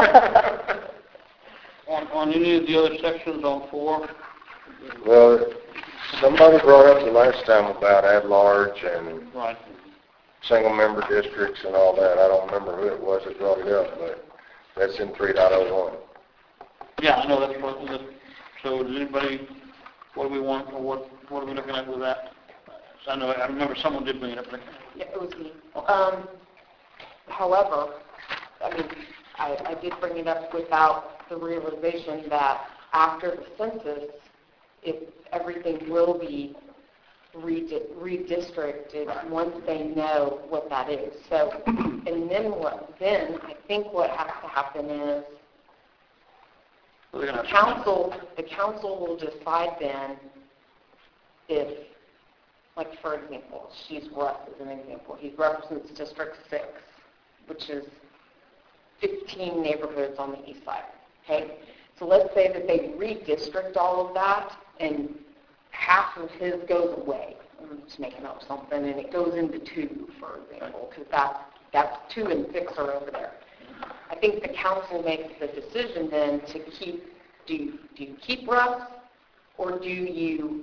On any of the other sections on 4? Well, somebody brought up the last time about at-large and Right. single-member districts and all that. I don't remember who it was that brought it up, but that's in 3.01. Yeah, I know that's what, so does anybody, what do we want, or what are we looking at with that? So I remember someone did bring it up, but yeah, it was me. However, I did bring it up without the realization that after the census, if everything will be redistricted once they know what that is. So, and then I think what has to happen is We're gonna the have council will decide then if, like for example, Russ as an example, he represents District 6, which is 15 neighborhoods on the east side, okay? So let's say that they redistrict all of that and half of his goes away. I'm just making up something, and it goes into 2, for example, because that's 2 and 6 are over there. I think the council makes the decision then to keep, do you keep Russ, or do you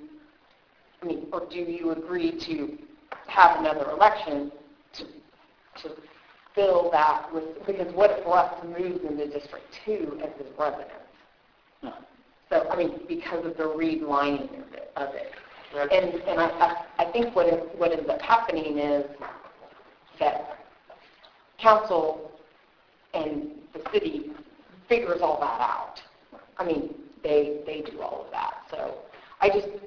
agree to have another election to fill that with, because what if Russ moves into District 2 as his residence? So, I mean, because of the redlining of it. And I think what ends up happening is that council and the city figures all that out. I mean, they do all of that. So I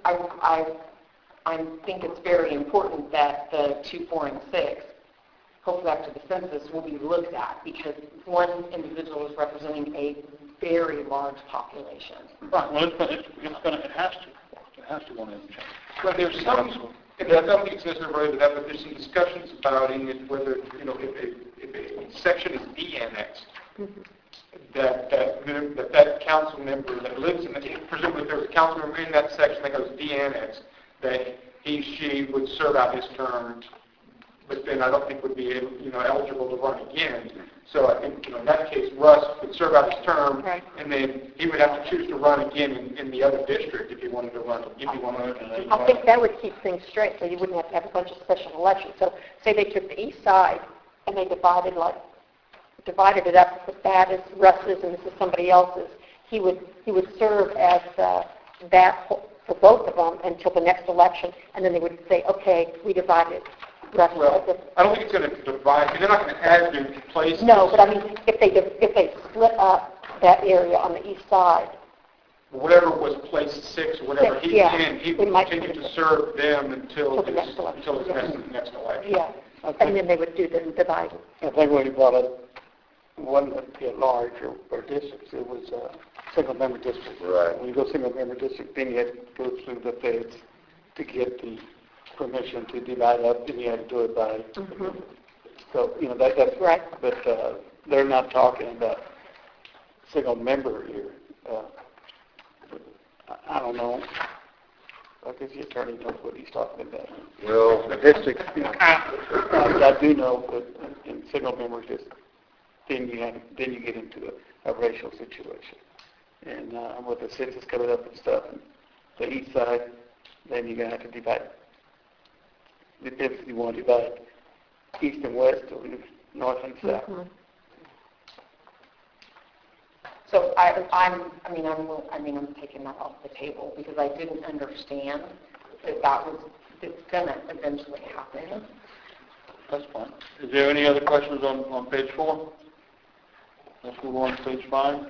think it's very important that the 2, 4, and 6, hopefully after the census, will be looked at, because one individual is representing a very large population. Right, well, it has to go in and change. But there's some, and I don't think it's necessarily related to that, but there's some discussions about in it whether, if a section is de-annexed, that council member that lives in it, presumably if there's a council member in that section that goes de-annexed, that she would serve out his term, but then I don't think would be eligible to run again. So I think, in that case, Russ would serve out his term, Right. and then he would have to choose to run again in the other district if he wanted to run. I think that would keep things straight, so you wouldn't have to have a bunch of special elections. So say they took the east side and they divided it up, if that is Russ's and this is somebody else's. He would serve as that for both of them until the next election, and then they would say, okay, we divided. Well, I don't think it's going to divide, because they're not going to add new places. No, but I mean, if they split up that area on the east side, Whatever was place 6, or whatever 6, he's yeah. in, he We would might continue put to it- serve them until the next election. his next election. yeah, and then they would do the dividing. I think when you brought up one would be at large or districts, it was a single-member district. Right. When you go single-member district, then you had to go through the feds to get the permission to divide up, and you had to do it by. So, that's Right. But they're not talking about single-member here. I don't know. I guess the attorney knows what he's talking about. Well, the district, I do know, but in single member districts, then you get into a racial situation. And with the census coming up and stuff, and the east side, then you're going to have to divide. If you want to divide east and west, or north and south. So I'm taking that off the table, because I didn't understand that it's going to eventually happen. That's fine. Is there any other questions on page 4? Let's move on to page 5.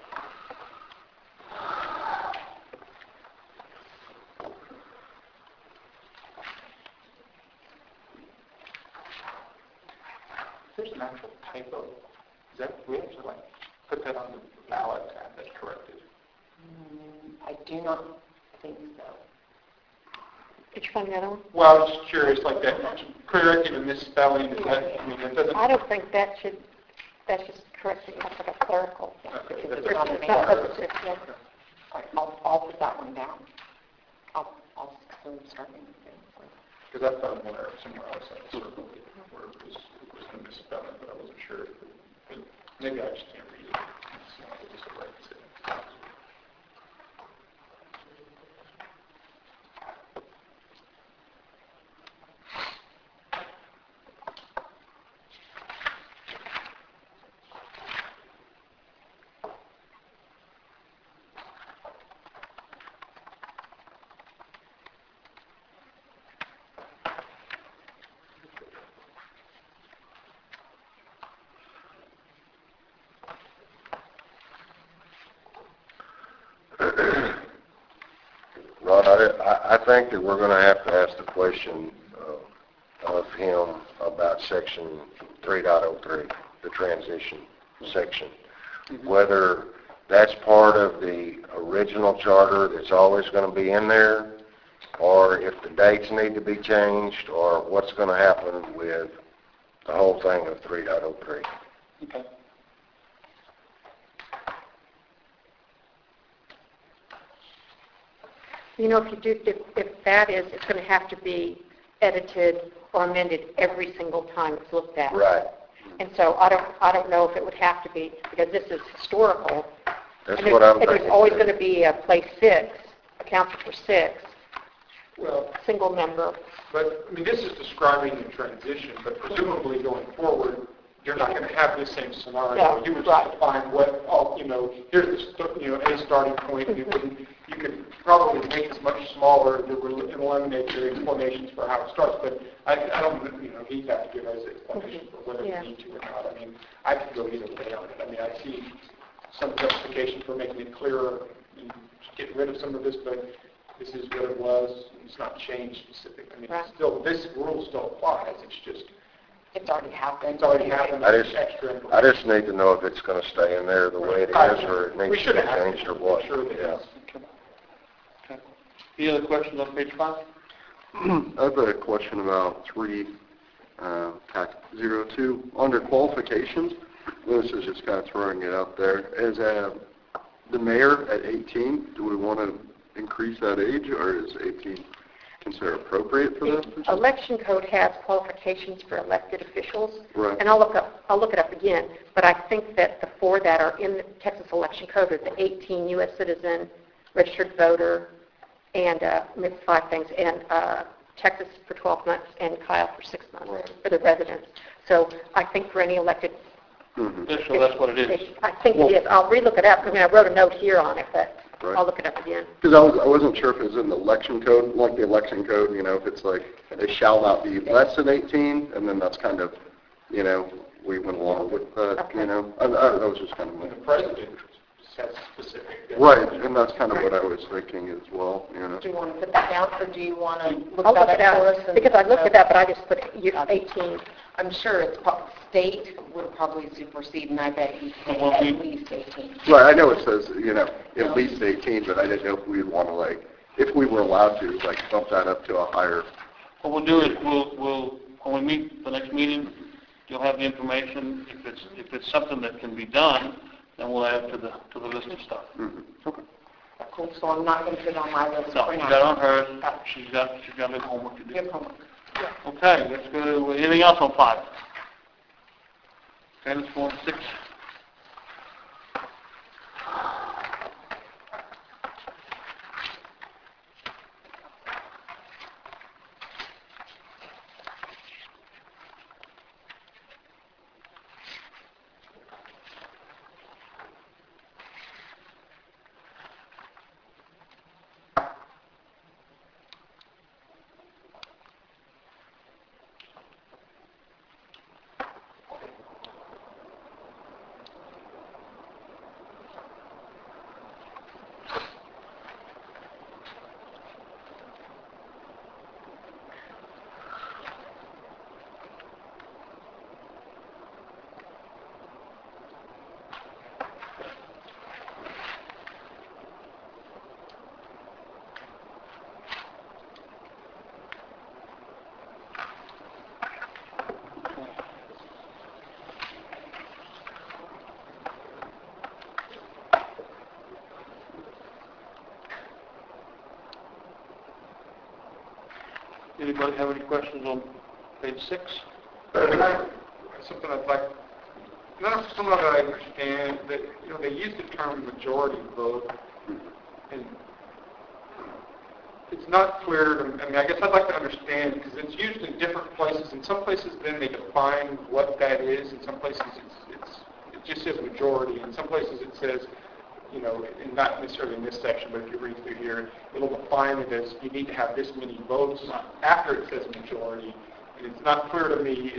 There's an actual typo. Is that, we have to put that on the ballot to have that corrected? I do not think so. Did you find that on? Well, I was just curious, that correcting a misspelling, is that, it doesn't... I don't think that's just correcting, that's like a clerical. Okay, It's that's not okay. substantive, yeah. All right, I'll put that one down. I'll start making it. Because I found one error somewhere else, where it was a misspelling, but I wasn't sure. Maybe I just can't read it. It's just a right to say. Ron, I think that we're going to have to ask the question of him about section 3.03, the transition section. Whether that's part of the original charter that's always going to be in there, or if the dates need to be changed, or what's going to happen with the whole thing of 3.03. Okay. You know, if that is, it's going to have to be edited or amended every single time it's looked at. Right. And so I don't know if it would have to be, because this is historical. That's and what I'm there's thinking. always going to be a place 6, a council for 6, Well, single member. but, I mean, this is describing the transition, but presumably going forward, you're not going to have this same scenario. No, You would right. just define what, here's a starting point. You could probably make this much smaller to eliminate the explanations for how it starts, but I don't, he'd have to give us explanation for whether Yeah. we need to or not. I mean, I could go either way on it. I mean, I see some justification for making it clearer and getting rid of some of this, but this is what it was. It's not changed specific. I mean, Right. still, this rule still applies. It's just, It's already happened. it's already happened. I It's just- extra information. I just need to know if it's going to stay in there the way it is, or it We needs to should be have changed, or what. Sure it Yeah. is. Okay. Any other questions on page 5? I have a question about 3.02. Under qualifications, this is just kind of throwing it out there. Is the mayor at 18, do we want to increase that age, or is 18 considered appropriate for that position? Election code has qualifications for elected officials. Right. And I'll look it up again, but I think that the 4 that are in the Texas election code are the 18 U.S. citizen, registered voter, and 5 things, and Texas for 12 months, and Kyle for 6 months for the residents. So I think for any elected, So that's what it is. I think it is. I'll relook it up. I mean, I wrote a note here on it, but Right. I'll look it up again. Because I wasn't sure if it was in the election code, like the election code, if it's like, they shall not be less than 18, and then that's kind of, we went along with that, Okay. that was just kind of The my... president has specific. Right, and that's kind of what I was thinking as well, Do you want to put that down, or do you want to look I'll look that it up for us? up, because I looked it up, but I just put 18. I'm sure it's state would probably supersede, and I bet you say Well, at we- least 18. Right, I know it says, at least 18, but I didn't know if we'd want to, if we were allowed to, bump that up to a higher... What we'll do is we'll when we meet the next meeting, you'll have the information. If it's something that can be done, then we'll add to the list of stuff. Okay. Cool, so I'm not going to put it on my list No, for she's now. got on hers. She's got a little homework to do. Good homework. Okay, let's go to anything else on 5. Okay, let's go on to 6. Anybody have any questions on page 6? Something I'd like, something that I understand, that, they use the term majority vote, and it's not clear to me. I mean, I guess I'd like to understand, because it's used in different places. In some places, then they define what that is. In some places, it just says majority. In some places, it says, and not necessarily in this section, but if you read through here, it'll define it as you need to have this many votes after it says majority. And it's not clear to me,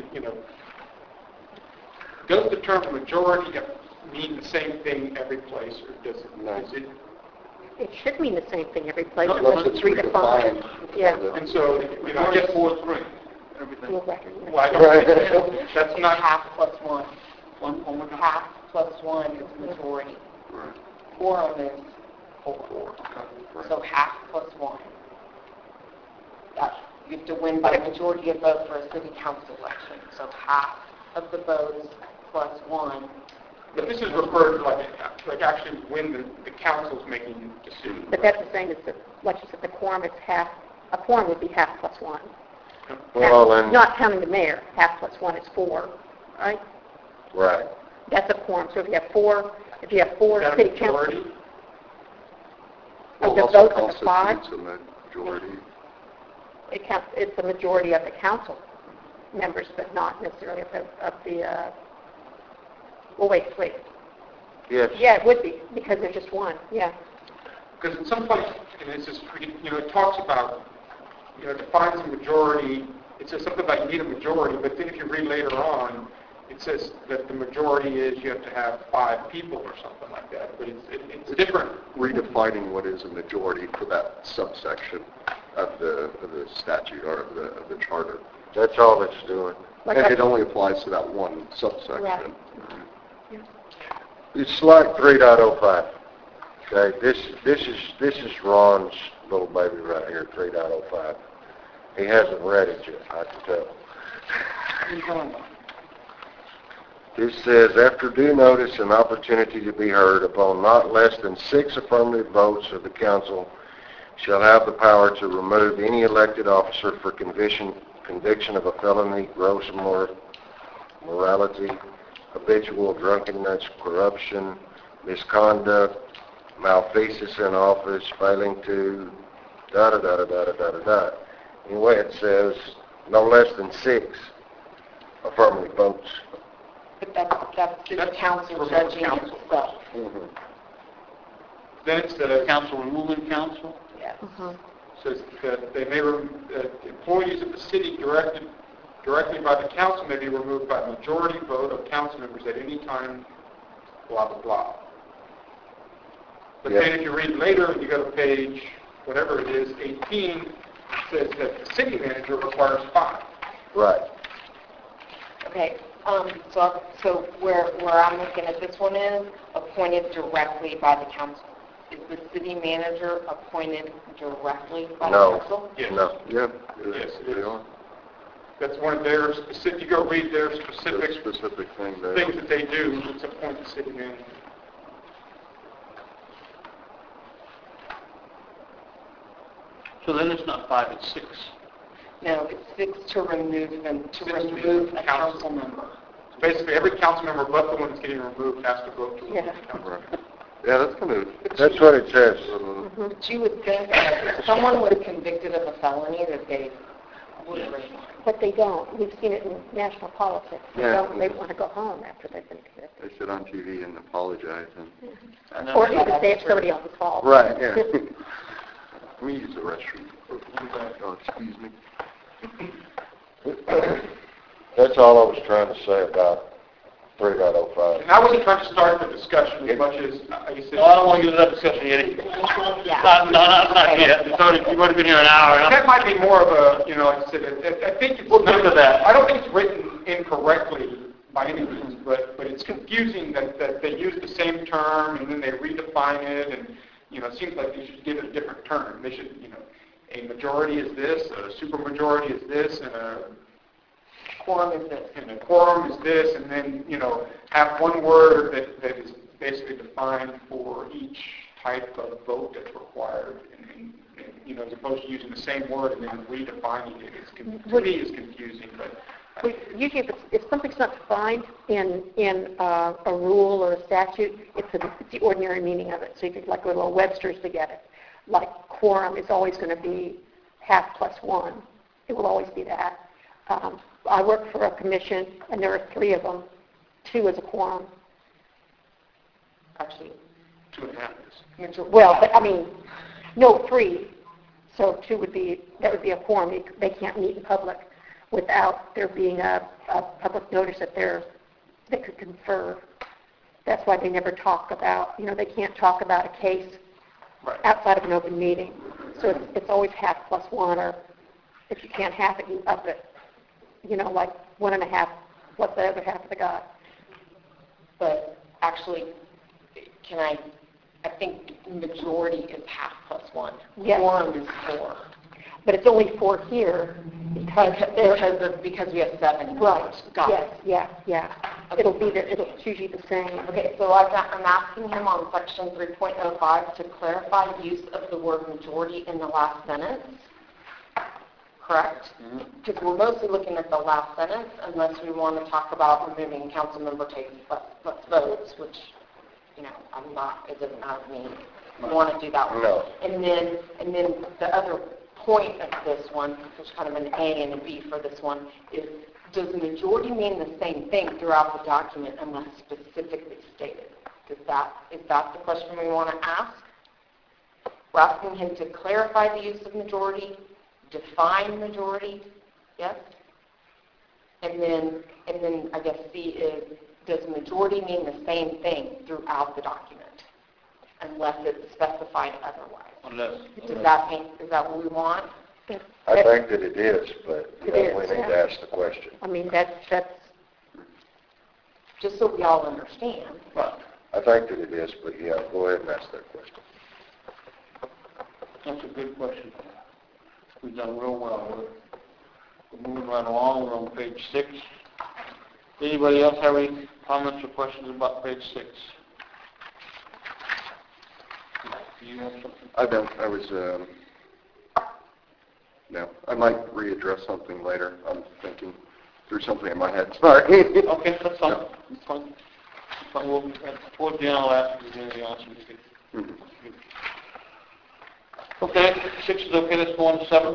does the term majority mean the same thing every place, or does it? No. Is it? It should mean the same thing every place, No, unless Unless it's it's redefined. redefined. Yeah. And so, I guess, 4-3, everything. School record. well, I don't think, that's It's not, half plus one. One, oh my God. Half plus one is majority. Right. Quorum is four. So half plus one. You have to win by a majority of votes for a city council election. So half of the votes plus one. but this is referred to like actually when the council's making decisions. But that's the same as like you said, the quorum is half, a quorum would be half plus one. Well, and, Not counting the mayor, half plus one is 4, right? right. That's a quorum. So if you have four Is that a city council, majority? of Well, the also votes of the 5, constitutes a majority. it counts, it's the majority of the council members, but not necessarily of the, well, wait. Yes. Yeah, it would be, because there's just one, yeah. Because in some places, and this is, it talks about, defines a majority, it says something about you need a majority, but then if you read later on, it says that the majority is you have to have 5 people or something like that, but it's different. Redefining what is a majority for that subsection of the statute or of the charter. That's all it's doing. Like And I- it only applies to that one subsection. Right. It's like 3.05. Okay, this is Ron's little baby right here, 3.05. He hasn't read it yet, I can tell. It says, after due notice and opportunity to be heard upon not less than 6 affirmative votes of the council shall have the power to remove any elected officer for conviction of a felony, gross morality, habitual drunkenness, corruption, misconduct, malfeasance in office, failing to, da-da-da-da-da-da-da-da. Anyway, it says no less than 6 affirmative votes. But that's the That's council for the judging council. itself. Then it says, Council removing council? Yes. says that they may, employees of the city directly by the council may be removed by majority vote of council members at any time, blah, blah, blah. But then if you read later, you go to page, whatever it is, 18, it says that the city manager requires 5. Right. Okay, so where I'm looking at this one is appointed directly by the council. Is the city manager appointed directly by the No. council? Yes. No. Yeah. Yes, it they is. are. That's one of their specific, you go read their The specific specific thing there. things that they do, it's appoint the city manager. So then it's not 5, it's 6. No, it's 6 to remove them, to 6 to be remove a council. council member. So basically, every council member but the one that's getting removed has to vote to remove Yeah. the council. Right. Yeah, that's kind of... That's what it says. But you would think that if someone was convicted of a felony, that they would resign. But they don't. We've seen it in national politics. They Yeah. don't. They want to go home after they've been convicted. They sit on TV and apologize and... Or even say it's somebody else's fault. Right, yeah. Let me use the restroom. Oh, excuse me. That's all I was trying to say about 3.05. And I wasn't trying to start the discussion as much as, you said, No, I don't want to get into that discussion yet. Not yet. It's already, you've already been here an hour. that might be more of a, like I said, I think it's... We'll get to that. I don't think it's written incorrectly by any means, but it's confusing that they use the same term and then they redefine it, and, it seems like they should give it a different term. They should, a majority is this, a supermajority is this, and a Quorum is this. and a quorum is this, and then, have one word that is basically defined for each type of vote that's required, and as opposed to using the same word and then redefining it. To me, it's confusing, but... Usually if something's not defined in a rule or a statute, it's the ordinary meaning of it. So you could like go to a Webster's to get it. Like quorum is always going to be half plus 1. It will always be that. I work for a commission, and there are 3 of them. 2 is a quorum. Actually, 2.5 Well, but I mean, no, 3. So 2 would be a quorum. They can't meet in public without there being a public notice that they could confer. That's why they never talk about, they can't talk about a case Right. outside of an open meeting. So it's always half plus one, or if you can't half it, you up it. You know, like 1.5 plus the other half of the guy. But actually, I think majority is half plus one. Yes. Quorum is 4. But it's only 4 here because Because we have 7. right. Got Yes, it. yeah. It's usually the same. Okay, so I'm asking him on section 3.05 to clarify use of the word majority in the last sentence. Correct? Because we're mostly looking at the last sentence unless we want to talk about removing council member takes less votes, which, you know, it doesn't matter to me. We want to do that one. No. And then the other point of this one, which is kind of an A and a B for this one, is does majority mean the same thing throughout the document unless specifically stated? Is that the question we want to ask? We're asking him to clarify the use of majority, define majority, yes? And then I guess C is, does majority mean the same thing throughout the document unless it's specified otherwise? Is that what we want? I think that it is, but It is, we need yeah. to ask the question. I mean, that's Just so we all understand. Right. I think that it is, but yeah, go ahead and ask that question. That's a good question. We've done real well. We're moving right along. We're on page 6. Anybody else have any comments or questions about page 6? Do you have something? I don't. No. I might readdress something later. I'm thinking through something in my head. Sorry. Okay, that's fine. No. That's fine. That's fine. We'll, towards the end, I'll ask if there's anything else we can. Okay, 6 is okay. Let's go on to 7.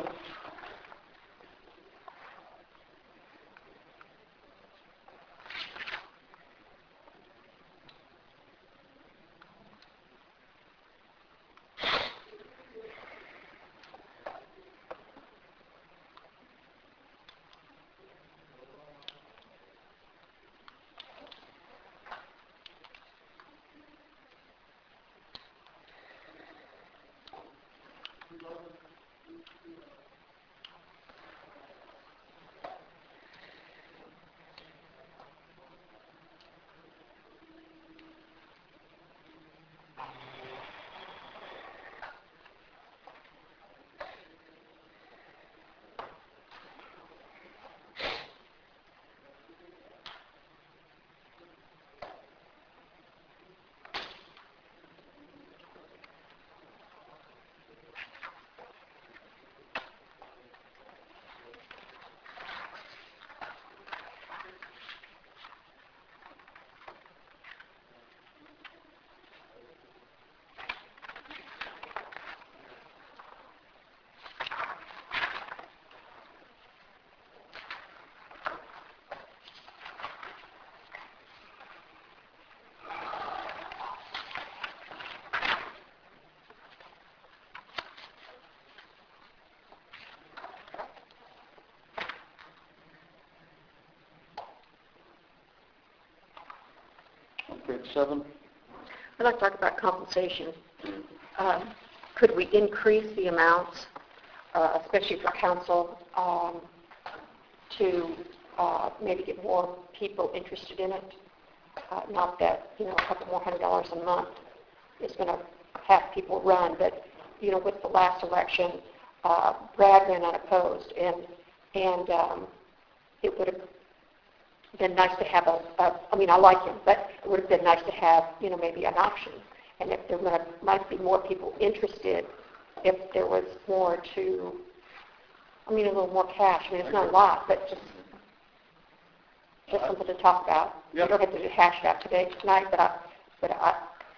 Page 7. I'd like to talk about compensation. Could we increase the amounts, especially for council, to maybe get more people interested in it? Not that, a couple more $100 a month is going to have people run, but, with the last election, Brad ran unopposed, and it would have been nice to have I like him, but it would have been nice to have, maybe an option. And if there might be more people interested, if there was more a little more cash. It's not a lot, but just something to talk about. Yeah. We don't have to hash it out tonight, but I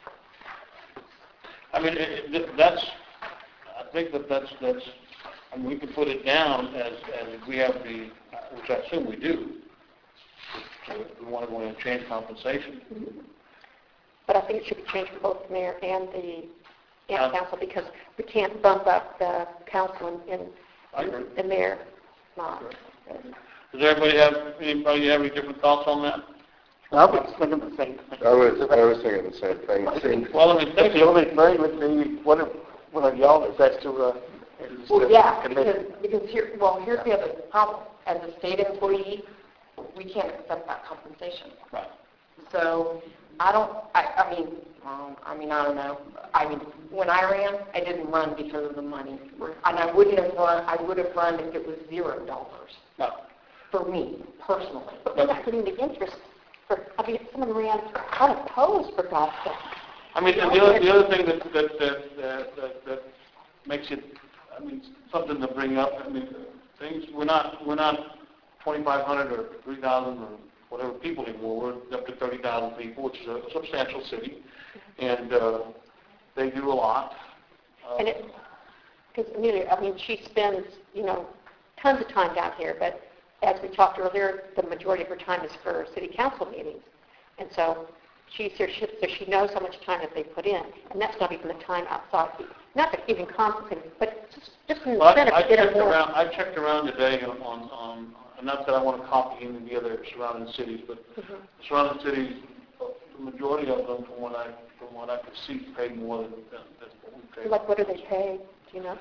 think that's, we can put it down as we have which I assume we do. So if we want to go in and change compensation. But I think it should be changed for both the mayor and the Yeah. council, because we can't bump up the council and I agree. the mayor not. Does anybody have any different thoughts on that? I was thinking the same thing. I was thinking the same thing. It seemed, Well, I mean, The only thing would be, one of y'all is that's to, is Well, the yeah, committee. because here's the other problem. As a state employee, we can't accept that compensation. right. So I don't, I don't know. I mean, when I ran, I didn't run because of the money. And I would have run if it was $0 No. for me, personally. But we're not getting the interest for, I mean, if someone ran unopposed, for God's sake. I mean, and the other thing that makes it, I mean, something to bring up, I mean, things, we're not 2,500 or 3,000 or whatever people anymore. We're up to 30,000 people, which is a substantial city, and they do a lot. And it, because Amelia, I mean, she spends, tons of time down here, but as we talked earlier, the majority of her time is for city council meetings. And so she's here, so she knows how much time that they put in, and that's not even the time outside, not that even complicated, but just an Well, incentive I to get checked her more. around. I checked around today on and not that I want to copy any of the other surrounding cities, but the surrounding cities, the majority of them, from what I could see, pay more than what we pay. Like, what do they pay, do you know?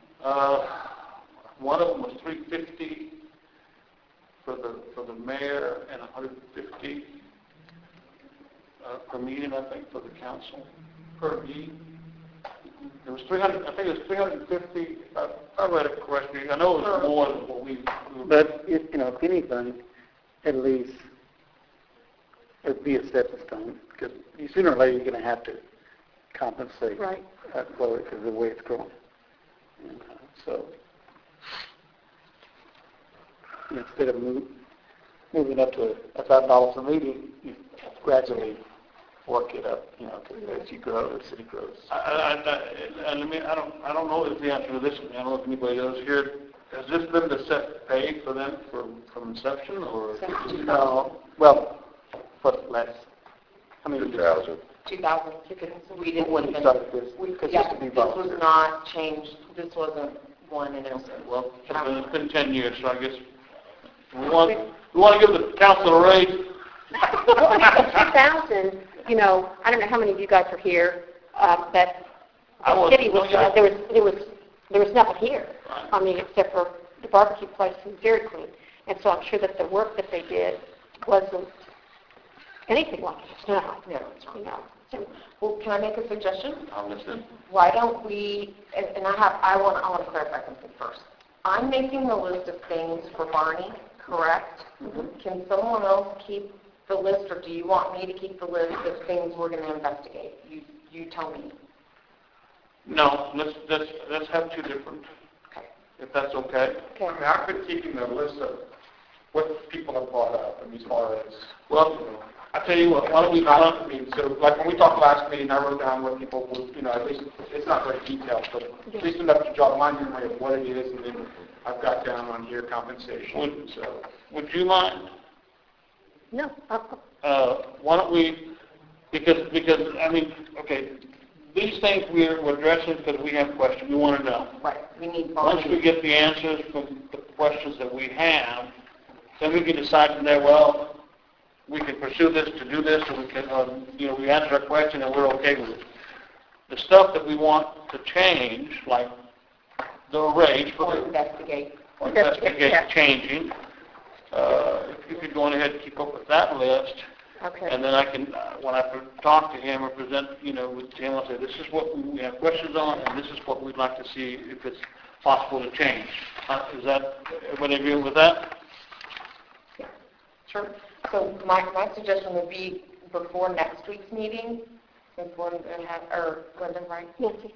One of them was $350 for the mayor and $150 per meeting, I think, for the council per meeting. It was 300. I think it was 350. I read it correctly. I know it was more than what we. But, if anything, at least it'd be a stepping stone, because sooner or later you're going to have to compensate Right. Chloe because of the way it's growing. And, so instead of moving up to $1,000 a meeting, you gradually work it up, as you grow, the city grows. I don't know if the answer to this. I don't know if anybody else here. Has this been the set pay for them from inception, or? No, well, for less. I mean, 2,000. 2000, because we didn't when you even, started this, because yeah, used to be this was volunteer. not changed, this wasn't one and it was, Well, it's been 10 years, so I guess we want to give the council a raise. Well, I mean, 2,000, I don't know how many of you guys are here, but the city was, there was nothing here. Right. I mean, except for the barbecue place was Dairy Queen. And so I'm sure that the work that they did wasn't anything like it now, So, well, can I make a suggestion? I'll listen. Why don't we, and I want to clarify something first. I'm making the list of things for Barney, correct? Can someone else keep the list, or do you want me to keep the list of things we're going to investigate? You tell me. No, let's have two different. Okay. If that's okay. Okay. I mean, I've been keeping a list of what people have brought up, as far as, Well, I tell you what. Why don't we? I mean, so like when we talked last meeting, I wrote down what people would, at least, it's not very detailed, but at least enough to jog my memory of what it is, and then I've got down on here compensation, so. Would you mind? no, Why don't we? Because I mean, okay. These things we're addressing because we have questions. We want to know. Right. We need Once we Barney. get the answers from the questions that we have, then we can decide from there, well, we can pursue this to do this, or we can, we answer a question and we're okay with it. The stuff that we want to change, like the rates, Or investigate. or Investigate, yeah. investigate changing, if you could go on ahead and keep up with that list, okay. and then I can, when I talk to him or present, with him, I'll say, this is what we have questions on, and this is what we'd like to see if it's possible to change. Is that, everybody agree with that? Sure. So my suggestion would be before next week's meeting, since we're going to have, or Glenda, right? Nancy.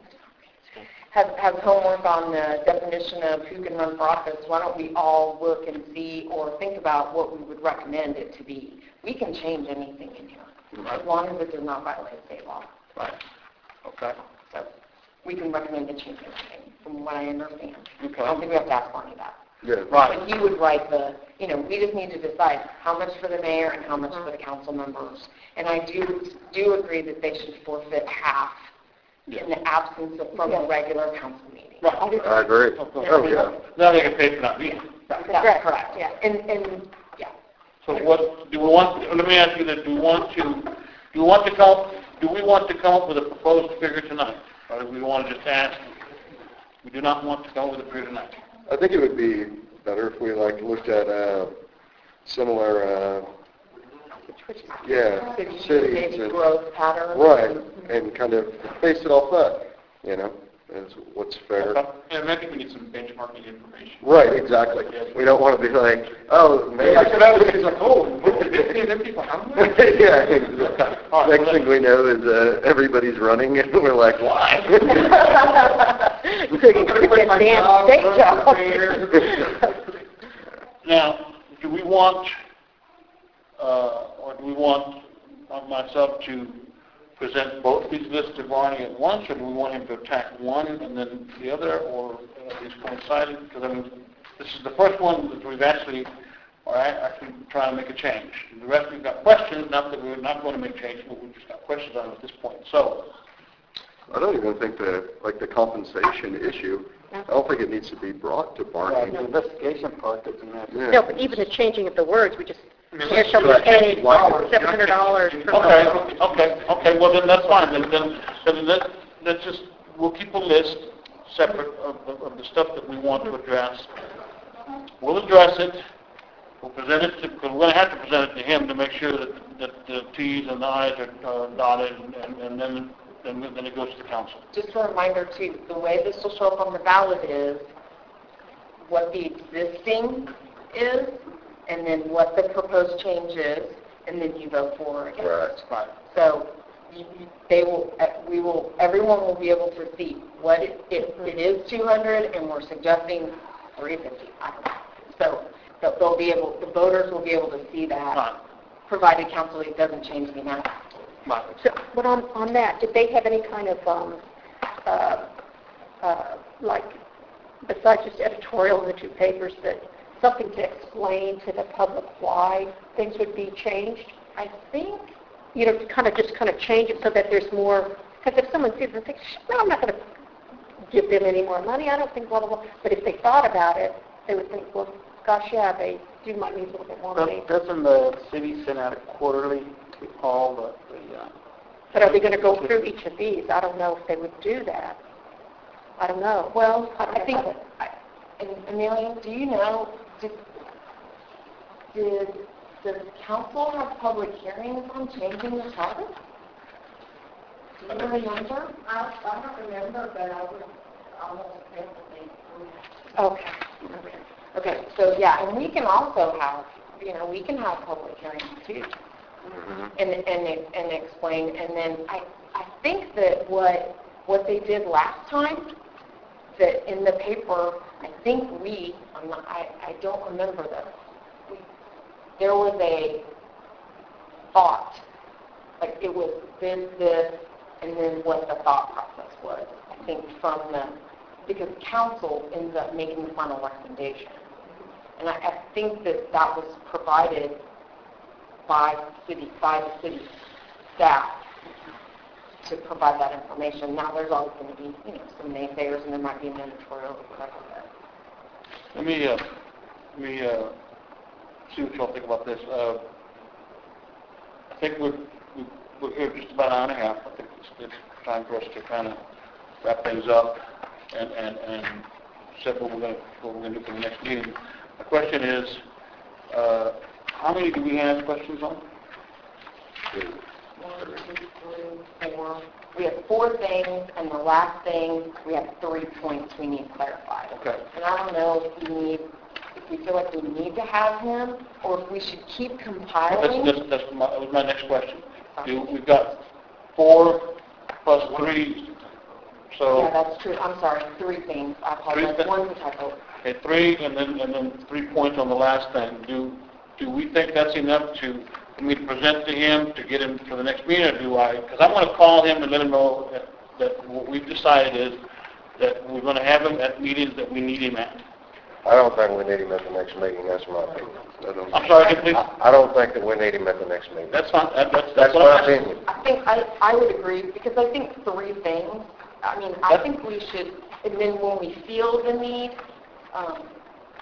Have homework on the definition of who can run for office. Why don't we all look and see or think about what we would recommend it to be? We can change anything in here, as long as it does not violate state law. Right. Okay. So we can recommend to change anything, from what I understand. Okay. I don't think we have to ask Barney that. yeah. Right. But he would write we just need to decide how much for the mayor and how much for the council members. And I do agree that they should forfeit half in the absence of from a regular council meeting. Right. I agree. Oh, yeah. Now they get paid for not being. That's correct. Yeah. And yeah. So what, do we want, let me ask you this, do we want to come up with a proposed figure tonight? Or do we want to just ask? We do not want to come up with a figure tonight. I think it would be better if we like looked at similar, cities Maybe and, growth patterns. right, and kind of base it off that, as what's fair. Okay. And I think we need some benchmarking information. Right, exactly. We don't want to be like, oh, maybe. It's like, oh, 15 of people, how many? Yeah, exactly. Next thing we know is everybody's running, and we're like, why? So you could get damn state job. Now, do we want, or do we want myself to present both these lists to Barney at once, or do we want him to attack one and then the other, or is coincided? Because I mean, this is the first one that we've actually trying to make a change. The rest we've got questions, not that we're not going to make changes, but we've just got questions on it at this point. So, I don't even think the compensation issue, I don't think it needs to be brought to Barney. The investigation part doesn't matter. Yeah. No, but even the changing of the words, we just, mean, here shall be Right. paid Like- $700 for okay, well then that's fine. Then let's just, we'll keep a list separate of the stuff that we want to address. We'll address it. We'll present it to, because we're going to have to present it to him to make sure that the T's and the I's are dotted, and then it goes to the council. Just a reminder too, the way this will show up on the ballot is what the existing is, and then what the proposed change is, and then you vote for or against. Right. So everyone will be able to see what it is 200, and we're suggesting 350. I don't know. So the voters will be able to see that, Right. provided council doesn't change the amount. Right. So, but on that, did they have any kind of, like, besides just editorial in the two papers, that something to explain to the public why things would be changed? I think, To kind of change it so that there's more, because if someone sees it and thinks, no, I'm not going to give them any more money, I don't think blah, blah, blah. But if they thought about it, they would think, well, gosh, yeah, they do might need a little bit more money. Doesn't the city send out a quarterly to all the But are they going to go through each of these? I don't know if they would do that. I don't know. well, I don't I think, know. and Amelia, do you know, does council have public hearings on changing the charter? Do you remember? I don't remember, but I would almost definitely. Okay. Okay, so yeah, and we can also have, we can have public hearings too, and explain, and then I think that what they did last time, that in the paper, I think I don't remember that, there was a thought, like it was this, and then what the thought process was, I think because council ends up making the final recommendation. And I think that was provided by the city staff to provide that information. Now, there's always going to be, some naysayers, and there might be an editorial or whatever. Let me see what y'all think about this. I think we're here just about an hour and a half. I think it's time for us to kind of wrap things up and set what we're going to do for the next meeting. The question is, how many do we have questions on? 1, 2, 3, 4. We have 4 things, and the last thing, we have 3 points we need clarified. Okay. And I don't know if we feel like we need to have him, or if we should keep compiling. That was my next question. We've got 4 plus 3, so... Yeah, that's true. I'm sorry, 3 things. I apologize. 3 One's a typo. Okay, 3, and then 3 points on the last thing. Do we think that's enough for me to present to him to get him for the next meeting, or do I? Because I'm going to call him and let him know that what we've decided is that we're going to have him at meetings that we need him at. I don't think we need him at the next meeting, that's my opinion. I'm sorry, please. I don't think that we need him at the next meeting. That's fine. That's That's what my I'm asking. opinion. I think I would agree, because I think 3 things. I mean, I think we should, and then when we feel the need,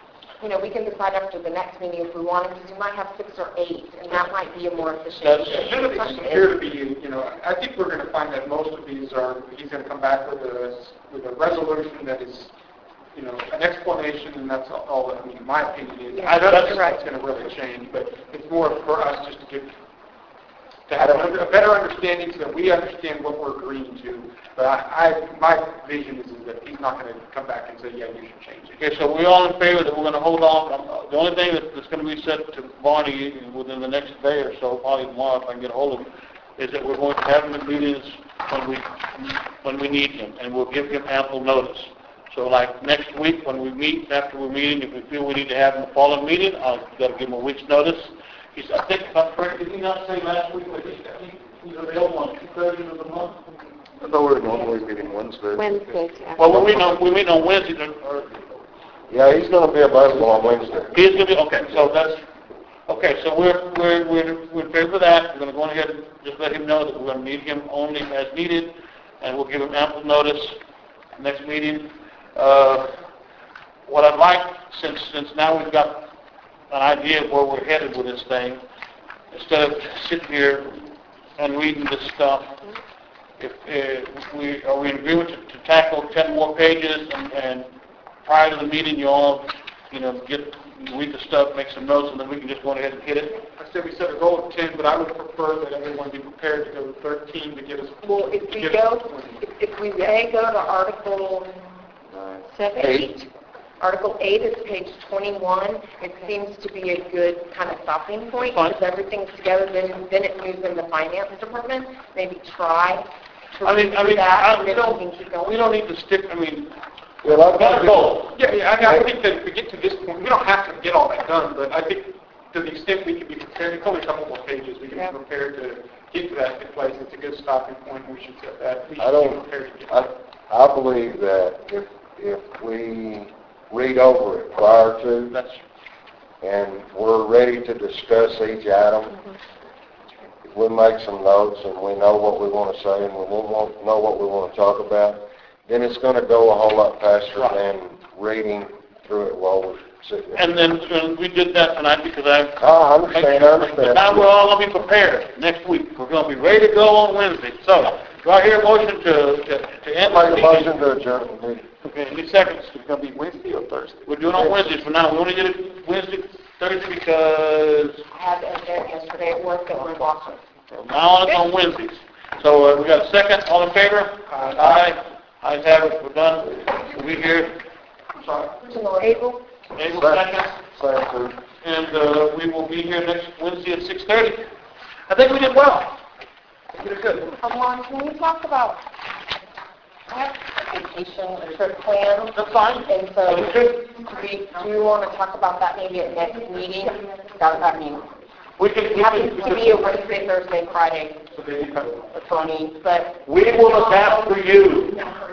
we can decide after the next meeting if we wanted to. We might have 6 or 8, and that might be a more efficient. That's- None of these appear to be, I think we're going to find that most of these are, he's going to come back with a resolution that is, an explanation, and that's all that, my opinion is. Yeah, I don't think you're right. that's going to really change, but it's more for us just to have a better understanding so that we understand what we're agreeing to. But my vision is that he's not going to come back and say, yeah, you should change it. Okay, so we're all in favor that we're going to hold on. The only thing that's going to be said to Barney within the next day or so, probably tomorrow if I can get a hold of him, is that we're going to have him at meetings when we need him, and we'll give him ample notice. So like next week when we meet, after we're meeting, if we feel we need to have him the following meeting, I've got to give him a week's notice. I think, if I'm correct, did he not say last week that he's available on 2/3 of the month? I thought we were normally meeting Wednesdays. Wednesdays, yeah. Well, we meet on Wednesday, or Yeah, he's going to be available on Wednesday. he's going to be, okay, so we're in favor of that. We're going to go ahead and just let him know that we're going to need him only as needed, and we'll give him ample notice next meeting. What I'd like, since now we've got an idea of where we're headed with this thing, instead of sitting here and reading this stuff, are we in agreement to tackle 10 more pages and prior to the meeting you all, read the stuff, make some notes, and then we can just go ahead and hit it? I said we set a goal of 10, but I would prefer that everyone be prepared to go to 13 to get us. Well, if we may go to Article 8. Article 8 is page 21. It seems to be a good kind of stopping point Fine. because everything's together. Then it moves in the finance department. Maybe try to I mean, read that, we and then we can keep going. don't need to stick, Well, I got a think goal. Yeah, I think that if we get to this point, we don't have to get all that done, but I think to the extent we can be prepared, it's only a couple more pages, we can be prepared to get to that place. It's a good stopping point, we should set that. We should be prepared to get there. I believe that if we read over it prior to, and we're ready to discuss each item, if we make some notes and we know what we want to say and we know what we want to talk about, then it's going to go a whole lot faster than reading through it while we're sitting there. And then we did that tonight because I I understand. But now we're all going to be prepared next week. We're going to be ready to go on Wednesday. So, do I hear a motion to end Make a the motion meeting? to adjourn the meeting. Okay, any seconds? It's going to be Wednesday or Thursday? We're doing on Wednesdays for now. We only did it Wednesday, Thursday because I had an event yesterday at work that went awesome. from now on it's on Wednesdays. So we got a second. All in favor? Aye. Ayes have it. We're done. We'll be here. April? April 2nd. Same food. And we will be here next Wednesday at 6:30. I think we did well. We did good. Alon, can we talk about, I have a vacation, a trip planned. That's fine. And so, do you want to talk about that maybe at next meeting? We can, It happens to be a Wednesday, Thursday, Friday, Tony, but... we will look out for you.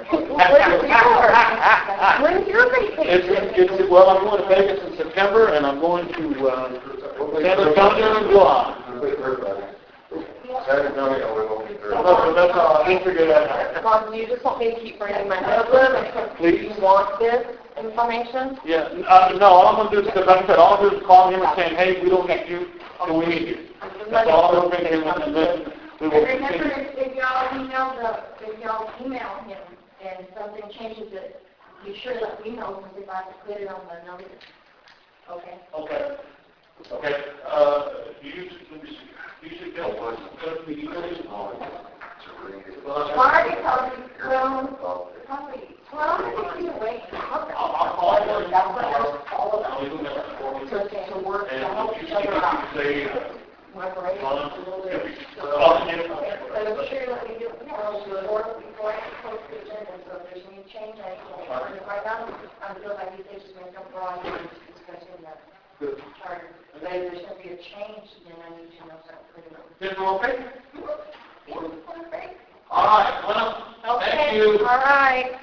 When's your vacation? Well, I'm going to Vegas in September, and I'm going to San Antonio in July. San Antonio, we won't be there. So that's all. We'll figure that out. Mom, do you just want me to keep bringing my notebook? Please. Do you want this information? Yeah, no, all I'm going to do is, because like I said, all I'm going to do is call him and saying, hey, we don't need you, and we need you. That's all I'm going to bring him, and then we will Remember, continue. if y'all email him and something changes it, be sure to let me know because if I have to put it on the notice. Okay? Okay. Okay, do you should go first. Why? Because probably, well, either way. I'll call you. To work, to And help you each other out. say, My brain is a little bit. But I'm sure that we do, before I post the agenda, so if there's any change, I can, right now, I feel like these issues may come broad, discussing that charter. But if there's going to be a change, then I need to know something. Then we're okay? Okay. All right, well, thank you. All right.